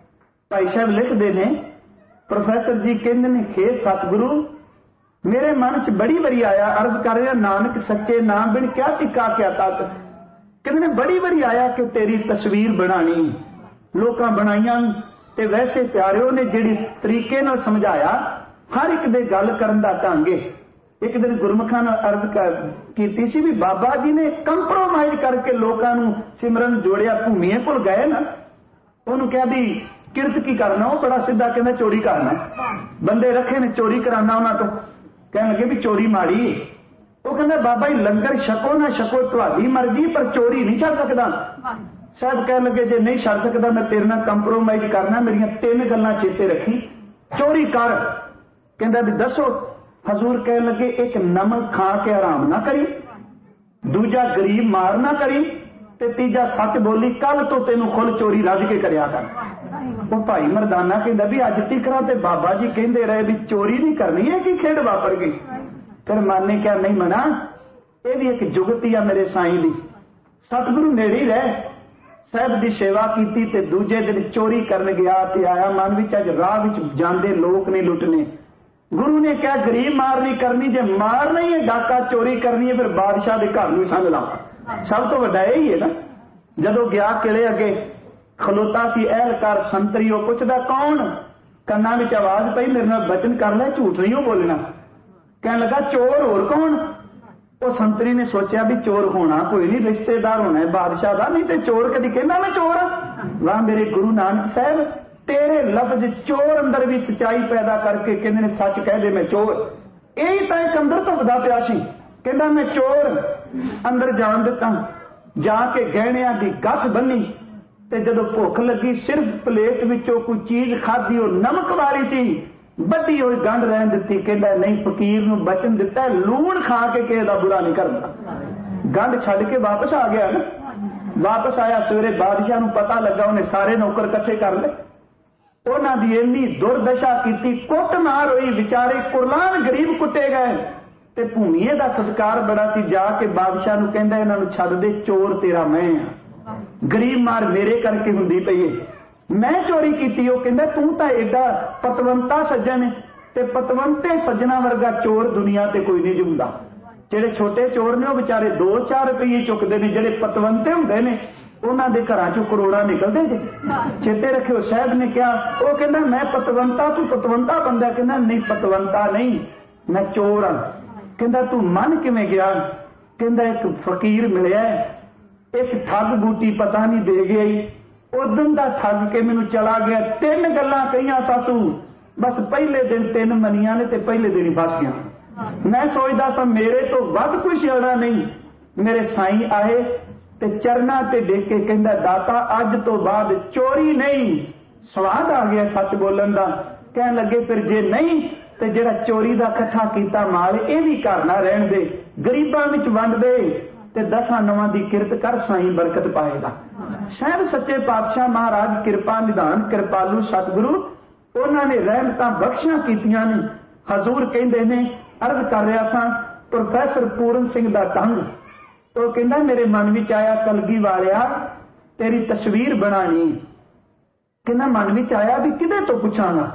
ਭਾਈ ਸਾਹਿਬ ਲਿਖਦੇ ਨੇ, ਪ੍ਰੋਫੈਸਰ ਜੀ ਕਹਿੰਦੇ ਨੇ, ਖੇ ਸਤਿਗੁਰੂ, ਮੇਰੇ ਮਨ ਚ ਬੜੀ ਵਾਰੀ ਆਇਆ, ਅਰਜ਼ ਕਰ ਰਿਹਾ ਨਾਨਕ ਸੱਚੇ ਨਾਮ ਬਿਨ ਕਿਆ ਟਿੱਕਾ ਕਿਆ ਤਤ। ਕਹਿੰਦੇ ਨੇ ਬੜੀ ਵਾਰੀ ਆਇਆ ਕਿ ਤੇਰੀ ਤਸਵੀਰ ਬਣਾਣੀ, ਲੋਕਾਂ ਬਣਾਈਆਂ। ਤੇ ਵੈਸੇ ਪਿਆਰਿਓ ਨੇ ਜਿਹੜੀ ਤਰੀਕੇ ਨਾਲ ਸਮਝਾਇਆ, ਹਰ ਇੱਕ ਦੇ ਗੱਲ ਕਰਨ ਦਾ ਢੰਗ ਹੈ। ਇੱਕ ਦਿਨ ਗੁਰਮੁਖਾਂ ਨਾਲ ਅਰਜ਼ ਕੀਤੀ ਸੀ ਵੀ ਬਾਬਾ ਜੀ ਨੇ ਕੰਪਰੋਮਾਈਜ਼ ਕਰਕੇ ਲੋਕਾਂ ਨੂੰ ਸਿਮਰਨ ਜੋੜਿਆ, ਭੂਮੀਏ ਭੁੱਲ ਗਏ ਨਾ। ਉਹਨੂੰ ਕਿਹਾ ਵੀ ਕਿਰਤ ਕੀ ਕਰਨਾ, ਉਹ ਬੜਾ ਸਿੱਧਾ ਕਹਿੰਦਾ ਚੋਰੀ ਕਰਨਾ। ਬੰਦੇ ਰੱਖੇ ਨੇ ਚੋਰੀ ਕਰਾਨਾ ਉਹਨਾਂ ਤੋਂ, ਕਹਿਣ ਲੱਗੇ ਵੀ ਚੋਰੀ ਮਾੜੀ। ਉਹ ਕਹਿੰਦਾ ਬਾਬਾ ਜੀ ਲੰਗਰ ਛਕੋ ਨਾ ਛਕੋ ਤੁਹਾਡੀ ਮਰਜ਼ੀ, ਪਰ ਚੋਰੀ ਨਹੀਂ ਛੱਡ ਸਕਦਾ। ਸਾਹਿਬ ਕਹਿਣ ਲੱਗੇ ਜੇ ਨਹੀਂ ਛੱਡ ਸਕਦਾ ਮੈਂ ਤੇਰੇ ਨਾਲ ਕੰਪਰੋਮਾਈਜ਼ ਕਰਨਾ, ਮੇਰੀਆਂ ਤਿੰਨ ਗੱਲਾਂ ਚੇਤੇ ਰੱਖੀ, ਚੋਰੀ ਕਰ। ਕਹਿੰਦਾ ਵੀ ਦੱਸੋ। ਹਜ਼ੂਰ ਕਹਿਣ ਲੱਗੇ ਇੱਕ ਨਮਕ ਖਾ ਕੇ ਆਰਾਮ ਨਾ ਕਰੀ, ਦੂਜਾ ਗਰੀਬ ਮਾਰ ਨਾ ਕਰੀ, ਤੇ ਤੀਜਾ ਸੱਚ ਬੋਲੀ, ਕੱਲ ਤੋਂ ਤੈਨੂੰ ਖੁੱਲ ਚੋਰੀ ਰੱਜ ਕੇ ਕਰਿਆ ਕਰ। ਉਹ ਭਾਈ ਮਰਦਾਨਾ ਕਹਿੰਦਾ ਵੀ ਅੱਜ ਤੀਕਰਾਂ ਤੇ ਬਾਬਾ ਜੀ ਕਹਿੰਦੇ ਰਹੇ ਵੀ ਚੋਰੀ ਨਹੀਂ ਕਰਨੀ, ਹੈ ਕੀ ਖੇਡ ਵਾਪਰ ਗਈ। ਫਿਰ ਮਨ ਨੇ ਕਿਹਾ ਨਹੀਂ ਮਨਾ, ਇਹ ਵੀ ਇੱਕ ਜੁਗਤੀ ਆ ਮੇਰੇ ਸਾਈਂ ਦੀ। ਸਤਿਗੁਰੂ ਨੇੜੇ ਹੀ ਰਹਿ, ਸਾਹਿਬ ਦੀ ਸੇਵਾ ਕੀਤੀ ਤੇ ਦੂਜੇ ਦਿਨ ਚੋਰੀ ਕਰਨ ਗਿਆ ਤੇ ਆਇਆ ਮਨ ਵਿੱਚ ਅੱਜ ਰਾਹ ਵਿੱਚ ਜਾਂਦੇ ਲੋਕ ਨਹੀਂ ਲੁੱਟਣੇ। ਗੁਰੂ ਨੇ ਕਿਹਾ ਗਰੀਬ ਮਾਰ ਨਹੀਂ ਕਰਨੀ, ਜੇ ਮਾਰ ਨਹੀਂ ਹੈ ਡਾਕਾ ਚੋਰੀ ਕਰਨੀ ਹੈ ਫਿਰ ਬਾਦਸ਼ਾਹ ਦੇ ਘਰ ਨੂੰ ਸੰਗ ਲਾ। ਸਭ ਤੋਂ ਵੱਡਾ ਇਹ ਹੀ ਹੈ ਨਾ। ਜਦੋਂ ਗਿਆ ਕਿਲੇ ਅੱਗੇ ਖਲੋਤਾ ਸੀ ਅਹਿਲਕਾਰ ਸੰਤਰੀ, ਉਹ ਪੁੱਛਦਾ ਕੌਣ? ਕੰਨਾਂ ਵਿੱਚ ਆਵਾਜ਼ ਪਈ ਮੇਰੇ ਨਾਲ ਬਚਨ ਕਰ ਲੈ, ਝੂਠ ਨਹੀਂ ਉਹ ਬੋਲਣਾ। ਕਹਿਣ ਲੱਗਾ ਚੋਰ ਹੋਰ ਕੌਣ? ਉਹ ਸੰਤਰੀ ਨੇ ਸੋਚਿਆ ਵੀ ਚੋਰ ਹੋਣਾ ਕੋਈ ਨਹੀਂ, ਰਿਸ਼ਤੇਦਾਰ ਹੋਣਾ ਹੈ ਬਾਦਸ਼ਾਹ ਦਾ, ਨਹੀਂ ਤੇ ਚੋਰ ਕਦੀ ਕਹਿੰਦਾ ਮੈਂ ਚੋਰ ਹਾਂ। ਵਾਹ ਮੇਰੇ ਗੁਰੂ ਨਾਨਕ ਸਾਹਿਬ, ਤੇਰੇ ਲਫ਼ਜ਼ ਚੋਰ ਅੰਦਰ ਵੀ ਸਚਾਈ ਪੈਦਾ ਕਰਕੇ ਕਹਿੰਦੇ ਨੇ ਸੱਚ ਕਹਿ ਦੇ ਮੈਂ ਚੋਰ। ਇਹੀ ਤਾਂ ਇੱਕ ਅੰਦਰ ਧੁੱਪਦਾ ਪਿਆ ਸੀ, ਕਹਿੰਦਾ ਮੈਂ ਚੋਰ। ਅੰਦਰ ਜਾਣ ਦਿੱਤਾ, ਜਾ ਕੇ ਗਹਿਣਿਆਂ ਦੀ ਗੱਠ ਬੰਨੀ, ਤੇ ਜਦੋਂ ਭੁੱਖ ਲੱਗੀ ਸਿਰਫ ਪਲੇਟ ਵਿੱਚੋਂ ਕੋਈ ਚੀਜ਼ ਖਾਧੀ, ਉਹ ਨਮਕ ਵਾਲੀ ਸੀ, ਵੱਡੀ ਹੋਈ ਗੰਢ ਰਹਿਣ ਦਿੱਤੀ। ਕਹਿੰਦਾ ਨਹੀਂ, ਫਕੀਰ ਨੂੰ ਬਚਨ ਦਿੱਤਾ ਲੂਣ ਖਾ ਕੇ ਕਿਸੇ ਦਾ ਬੁਰਾ ਨਹੀਂ ਕਰਦਾ। ਗੰਢ ਛੱਡ ਕੇ ਵਾਪਸ ਆ ਗਿਆ ਨਾ। ਵਾਪਸ ਆਇਆ, ਸਵੇਰੇ ਬਾਦਸ਼ਾਹ ਨੂੰ ਪਤਾ ਲੱਗਾ, ਉਹਨੇ ਸਾਰੇ ਨੌਕਰ ਇਕੱਠੇ ਕਰ ਲਏ, ਉਹਨਾਂ ਦੀ ਇੰਨੀ ਦੁਰਦਸ਼ਾ ਕੀਤੀ, ਕੁੱਟ ਮਾਰ ਹੋਈ, ਵਿਚਾਰੇ ਕੁਰਲਾਨ ਗਰੀਬ ਕੁੱਟੇ ਗਏ। ਤੇ ਭੂਮੀਏ ਦਾ ਸਤਿਕਾਰ ਬੜਾ ਸੀ, ਜਾ ਕੇ ਬਾਦਸ਼ਾਹ ਨੂੰ ਕਹਿੰਦਾ ਇਹਨਾਂ ਨੂੰ ਛੱਡ ਦੇ, ਚੋਰ ਤੇਰਾ ਮੈਂ ਆ, ਗਰੀਬ ਮਾਰ ਮੇਰੇ ਕਰਕੇ ਹੁੰਦੀ ਪਈ ਏ, ਮੈਂ ਚੋਰੀ ਕੀਤੀ। ਉਹ ਕਹਿੰਦਾ ਤੂੰ ਤਾਂ ਏਡਾ ਪਤਵੰਤਾ ਸੱਜਣ ਹੈ, ਤੇ ਪਤਵੰਤੇ ਸੱਜਣਾ ਵਰਗਾ ਚੋਰ ਦੁਨੀਆ ਤੇ ਕੋਈ ਨਹੀਂ ਹੁੰਦਾ। ਜਿਹੜੇ ਛੋਟੇ ਚੋਰ ਨੇ ਉਹ ਵਿਚਾਰੇ ਦੋ ਚਾਰ ਰੁਪਏ ਚੁੱਕਦੇ ਨੇ, ਜਿਹੜੇ ਪਤਵੰਤੇ ਹੁੰਦੇ ਨੇ ਉਹਨਾਂ ਦੇ ਘਰਾਂ ਚੋਂ ਕਰੋੜਾਂ ਨਿਕਲਦੇ ਜੇ। ਚੇਤੇ ਰੱਖਿਓ, ਸਾਹਿਬ ਨੇ ਕਿਹਾ, ਉਹ ਕਹਿੰਦਾ ਮੈਂ ਪਤਵੰਤਾ, ਤੂੰ ਪਤਵੰਤਾ ਬੰਦਾ। ਕਹਿੰਦਾ ਨਹੀਂ ਪਤਵੰਤਾ ਨਹੀਂ, ਮੈਂ ਚੋਰ ਹਾਂ। ਕਹਿੰਦਾ ਤੂੰ ਮੰਨ ਕਿਵੇਂ ਗਿਆ? ਕਹਿੰਦਾ ਇੱਕ ਫਕੀਰ ਮਿਲਿਆ, ਇੱਕ ਠੱਗ ਬੂਟੀ ਪਤਾ ਨਹੀਂ ਦੇ ਗਿਆ, ਉਦੋਂ ਦਾ ਠੱਗ ਕੇ ਮੈਨੂੰ ਚਲਾ ਗਿਆ। ਤਿੰਨ ਗੱਲਾਂ ਕਹੀਆਂ ਸਾਸੂ, ਬਸ ਪਹਿਲੇ ਦਿਨ ਤਿੰਨ ਮੰਨੀਆਂ ਨੇ ਤੇ ਪਹਿਲੇ ਦਿਨ ਹੀ ਫਸ ਗਿਆ। ਮੈਂ ਸੋਚਦਾ ਸਾਂ ਮੇਰੇ ਤੋਂ ਵੱਧ ਕੋਈ ਸਿਆਣਾ ਨਹੀਂ। ਮੇਰੇ ਸਾਈਂ ਆਏ ਤੇ ਚਰਨਾਂ ਤੇ ਡੇਕ ਕੇ ਕਹਿੰਦਾ ਦਾਤਾ ਅੱਜ ਤੋਂ ਬਾਅਦ ਚੋਰੀ ਨਹੀਂ। ਸਵਾਦ ਆ ਗਿਆ ਸੱਚ ਬੋਲਣ ਦਾ। ਕਹਿਣ ਲੱਗੇ ਫਿਰ ਜੇ ਨਹੀਂ ਤੇ ਜਿਹੜਾ ਚੋਰੀ ਦਾ ਇਕੱਠਾ ਕੀਤਾ ਮਾਲ ਇਹ ਵੀ ਘਰ ਨਾ ਰਹਿਣ ਦੇ, ਗਰੀਬਾਂ ਵਿੱਚ ਵੰਡ ਦੇ, ਤੇ ਦਸਾਂ ਨਵਾਂ ਦੀ ਕਿਰਤ ਕਰ, ਸਾਈਂ ਬਰਕਤ ਪਾਏਗਾ। ਸਾਹਿਬ ਸੱਚੇ ਪਾਤਸ਼ਾਹ ਮਹਾਰਾਜ ਕਿਰਪਾ ਨਿਧਾਨ ਕਿਰਪਾਲੂ ਸਤਿਗੁਰੂ, ਉਹਨਾਂ ਨੇ ਰਹਿਮਤਾਂ ਬਖਸ਼ੀਆਂ ਕੀਤੀਆਂ ਨੇ। ਹਜ਼ੂਰ ਕਹਿੰਦੇ ਨੇ, ਅਰਜ਼ ਕਰ ਰਿਹਾ ਸਾਂ ਪ੍ਰੋਫੈਸਰ ਪੂਰਨ ਸਿੰਘ ਦਾ ਢੰਗ, ਉਹ ਕਹਿੰਦਾ ਮੇਰੇ ਮਨ ਵਿੱਚ ਆਇਆ ਕਲਗੀ ਵਾਲਿਆ ਤੇਰੀ ਤਸਵੀਰ ਬਣਾਣੀ। ਕਹਿੰਦਾ ਮਨ ਵਿੱਚ ਆਇਆ ਵੀ ਕਿਹਦੇ ਤੋਂ ਪੁੱਛਾਂਗਾ।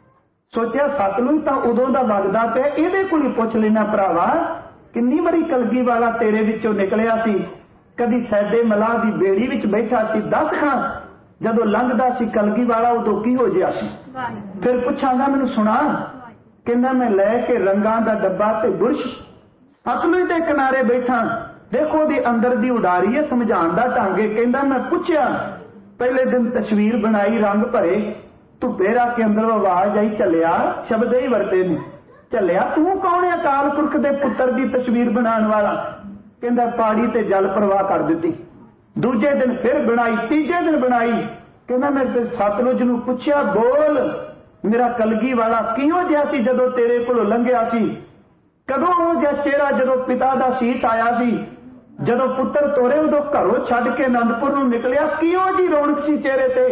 ਸੋਚਿਆ ਸਤਲੁਜ ਤਾਂ ਉਦੋਂ ਦਾ ਵਗਦਾ ਪਿਆ, ਇਹਦੇ ਕੋਲ ਹੀ ਪੁੱਛ ਲੈਣਾ ਭਰਾਵਾ। ਕਿੰਨੀ ਵਾਰੀ ਕਲਗੀ ਵਾਲਾ ਤੇਰੇ ਵਿੱਚੋਂ ਨਿਕਲਿਆ ਸੀ, ਕਦੀ ਸੈਦੇ ਮਲਾਹ ਦੀ ਬੇੜੀ ਵਿੱਚ ਬੈਠਾ ਸੀ, ਦੱਸ ਖਾਂ ਜਦੋਂ ਲੰਘਦਾ ਸੀ ਕਲਗੀ ਵਾਲਾ ਉਦੋਂ ਕੀ ਹੋ ਗਿਆ ਸੀ। ਫਿਰ ਪੁੱਛਾਂਗਾ ਮੈਨੂੰ ਸੁਣਾ। ਕਹਿੰਦਾ ਮੈਂ ਲੈ ਕੇ ਰੰਗਾਂ ਦਾ ਡੱਬਾ ਤੇ ਬੁਰਸ਼ सतलुज के किनारे बैठा, देखो दी अंदर दी उडारी है, समझाने का ढंग है। कहता मैं पूछया, पहले दिन तस्वीर बनाई, रंग भरे, धुप्पे रख के अंदर आवाज आई, चलिया, शब्द ही वरते ने, चलिया तू कौन है अकाल पुरख दे पुत्र दी तस्वीर बनाने वाला? कहता पाड़ी ते जल प्रवाह कर दी। दूजे दिन फिर बनाई, तीजे दिन बनाई, कहना मैं ते सतलुज नूं पुछया, बोल मेरा कलगी वाला किहों जिहा सी जदों तेरे कोलों लंघिया सी? कदों हो जिहा चेहरा जदों पिता दा सीस आया सी? जदों पुत्र तोरे उदों घरों छड्ड के आनंदपुर नूं निकलिया, किहों जी रौनक सी चेहरे ते?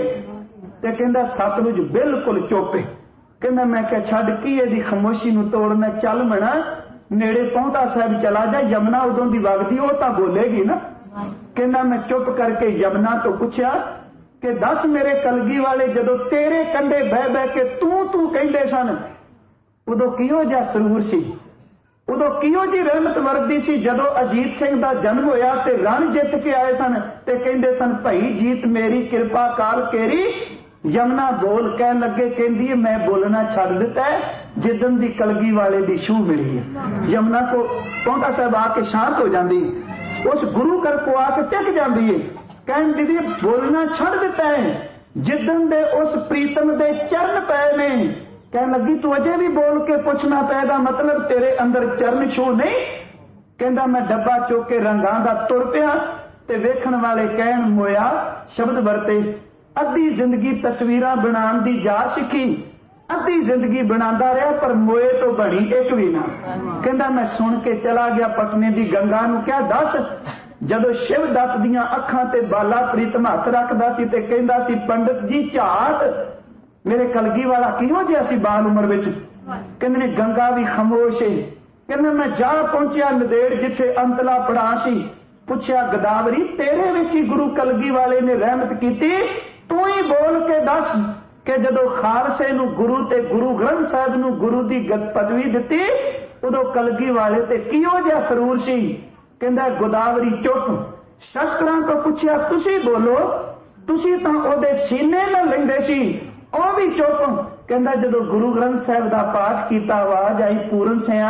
ते कहंदा सतलुज बिल्कुल चुप है। कहंदा मैं क्या छड्ड की इहदी खामोशी नूं तोड़ना, चल मना नेड़े पौंटा साहिब चला जा, यमुना उदों दी वगदी ओ तां बोलेगी ना। कहंदा मैं चुप करके यमुना तो पूछया कि दस मेरे कलगी वाले, जदों तेरे कंधे बह बह के तू तू कहंदे सन, उदों किहों जिहा सरूर सी? उदों किहों जी रहमत वरदी सी? जदों अजीत सिंह दा जन्म होया ते रण जित के आए सन ते कहंदे सन, भाई जीत मेरी कृपा काल केरी। यमुना बोल कह लगे, कहंदी है मैं बोलना छड्ड दिता है जिदन दी कलगी वाले दी छूह मिली है। यमुना को पौंटा साहब आके शांत हो जाती, उस गुरु घर को आके टिक जाती है, कहन दीदी बोलना छड्ड दिता है जिदन दे उस प्रीतम दे चरण पै ने। कह लगी तू अजे भी बोल के पूछना पैदा, मतलब तेरे अंदर चरण छूह नहीं? कहंदा मैं डब्बा चुक के रंगां दा तुर पिया ते वेखण वाले कहण मोया, शब्द वरते, अद्धी जिंदगी तस्वीरां बनाने दी जा सीखी, अद्धी जिंदगी बनांदा रहा पर मोए तो बनी एक भी ना। कहंदा मैं सुन के चला गया पटने दी गंगा नूं, क्या दस जदों शिव दत्त दियां अखां ते बाला प्रीतम हथ रखदा सी ते कहंदा सी, पंडित जी झात मेरे कलगी वाला किहों जिहा सी बाल उम्र विच? कहंदे ने गंगा भी खामोश है। कहंदा मैं जा पहुंचिया नदेड़ जिथे अंतला पड़ा सी, पुछया गदावरी तेरे विच ही गुरु कलगी वाले ने रहमत कीती, तू ही बोल के दस कि जदों खालसे नूं गुरु ते गुरु ग्रंथ साहिब नूं गुरु दी पदवी दिती, उदों कलगी वाले ते किहों जिहा सरूर सी? कहंदा गोदावरी चुप। शस्त्रां तो पुछया तुसी बोलो, तुसी तां ओदे सीने नाल लैंदे सी, ਉਹ भी चुप। कहता जो गुरु ग्रंथ साहिब का पाठ किया, आवाज आई पूरन सिया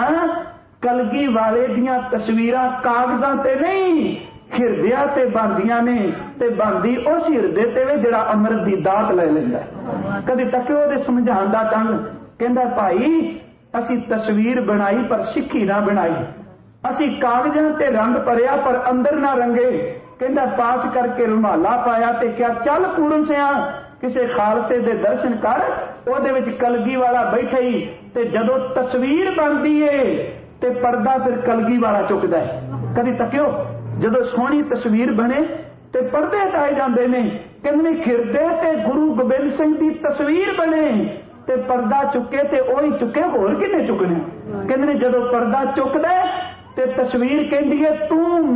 कलगी वाले दियां तस्वीरां कागजां ते नहीं हिरदिया ते बनदियां ने, ते बनदी उस हिरदे ते वे जिहड़ा अमृत दी दात ले लैंदा। कदी तक्यो दे समझाण दा ढंग। कहंदा भाई असी तस्वीर बनाई पर सिੱਖੀ ना बनाई, असी कागजां ते रंग भरिया पर अंदर ना रंगे। कहंदा पाठ करके रुमाला पाया ते क्या चल पूरन सिया किसी खालसे दे दर्शन कर, ओदे विच कलगी वाला बैठे ही, ते जदों तस्वीर बनदी है ते पर्दा फिर कलगी वाला चुकदा है। कदी तक्यो जदों सोहनी तस्वीर बने ते पर्दे हटाए जांदे ने। कहंदे ने खिरदे ते गुरु गोबिंद सिंह दी तस्वीर बने ते पर्दा चुके ते ओही चुके, होर किने चुकने? कहंदे ने जदों पर्दा चुकदा ते तस्वीर कहंदी है तू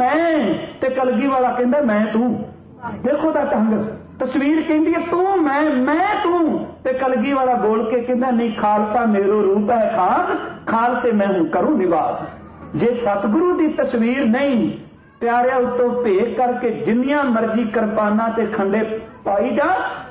मैं, ते कलगी वाला कहंदा मैं तू। देखो दा ढंग। तस्वीर कहती है तू मैं, मैं तू, ते कलगी वाला बोल के कहता नहीं खालसा मेरो रूप है खास, खालसे मैं हूं करूं निवास। जे सतगुरु की तस्वीर नहीं प्यारिया उत्तों भेख करके जिन्नियां मर्जी किरपाना ते खंडे पाई जा,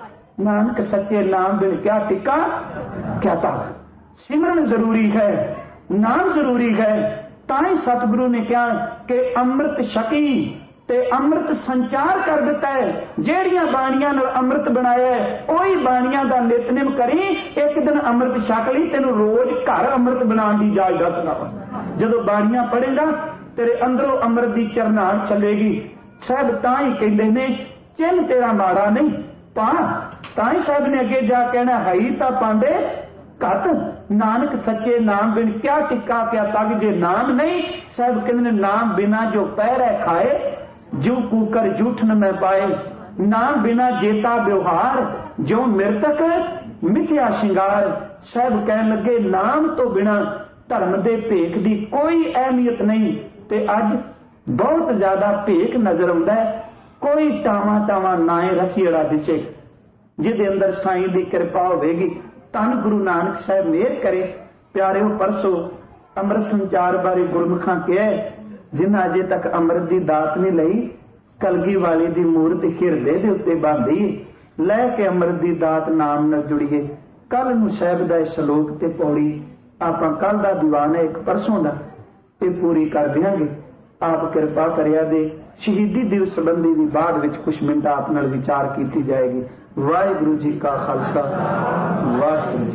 नानक सच्चे नाम बिन क्या टिका क्या ताक। सिमरन जरूरी है, नाम जरूरी है। ताई सतगुरु ने कहा कि अमृत छकी ते अमृत संचार कर दिता है। जेड़ियां बाणियां नाल अमृत बनाया है ओही बाणियां दा नितनेम करी, एक दिन अमृत छक ली, तेनू रोज घर अमृत बनाने की इजाजत ना। जदों बाणियां पढ़ेगा तेरे अंदरों अमृत की चरनाहट चलेगी। साहब तां ही कहंदे ने चिन्ह तेरा माड़ा नहीं पा, तां ही साहब ने अगे जा कहना है तां पांदे घट, नानक सच्चे नाम बिन क्या टिक्का क्या तग। जे नाम नहीं साहब कहंदे नाम बिना जो पैर खाए, जो कूकर जूठन में पाए। नाम बिना जेता व्यवहार, जो मृतक मिथ्या श्रृंगार। साहब कहन लगे नाम तो बिना धर्म दे भेख दी कोई अहमियत नहीं। ते अज बहुत ज्यादा भेख नजर आउंदा है। कोई टावा टावा नाए रसीड़ा दिसे जिहदे अंदर साईं दी कृपा होवेगी। धन गुरु नानक साहब मेहर करे। प्यारेओ परसों अमृत संचार बारे गुरमुखां कहा, जिन्हां अजे तक अमृत की दात नहीं लई, कलगी वाली दी मूर्त हिरदे दे उत्ते बांधी लैके अमृत की दात नाम नाल जुड़ीए। कल नूं साहिब दा श्लोक ते पौड़ी आपां कल दा दीवान है, एक परसों दा ये पूरी कर देंगे। आप कृपा करिया दे शहीदी दिवस संबंधी भी बाद विच कुछ मिनट आप नाल विचार की जाएगी। वाहिगुरू जी का खालसा वाहिगुरू जी।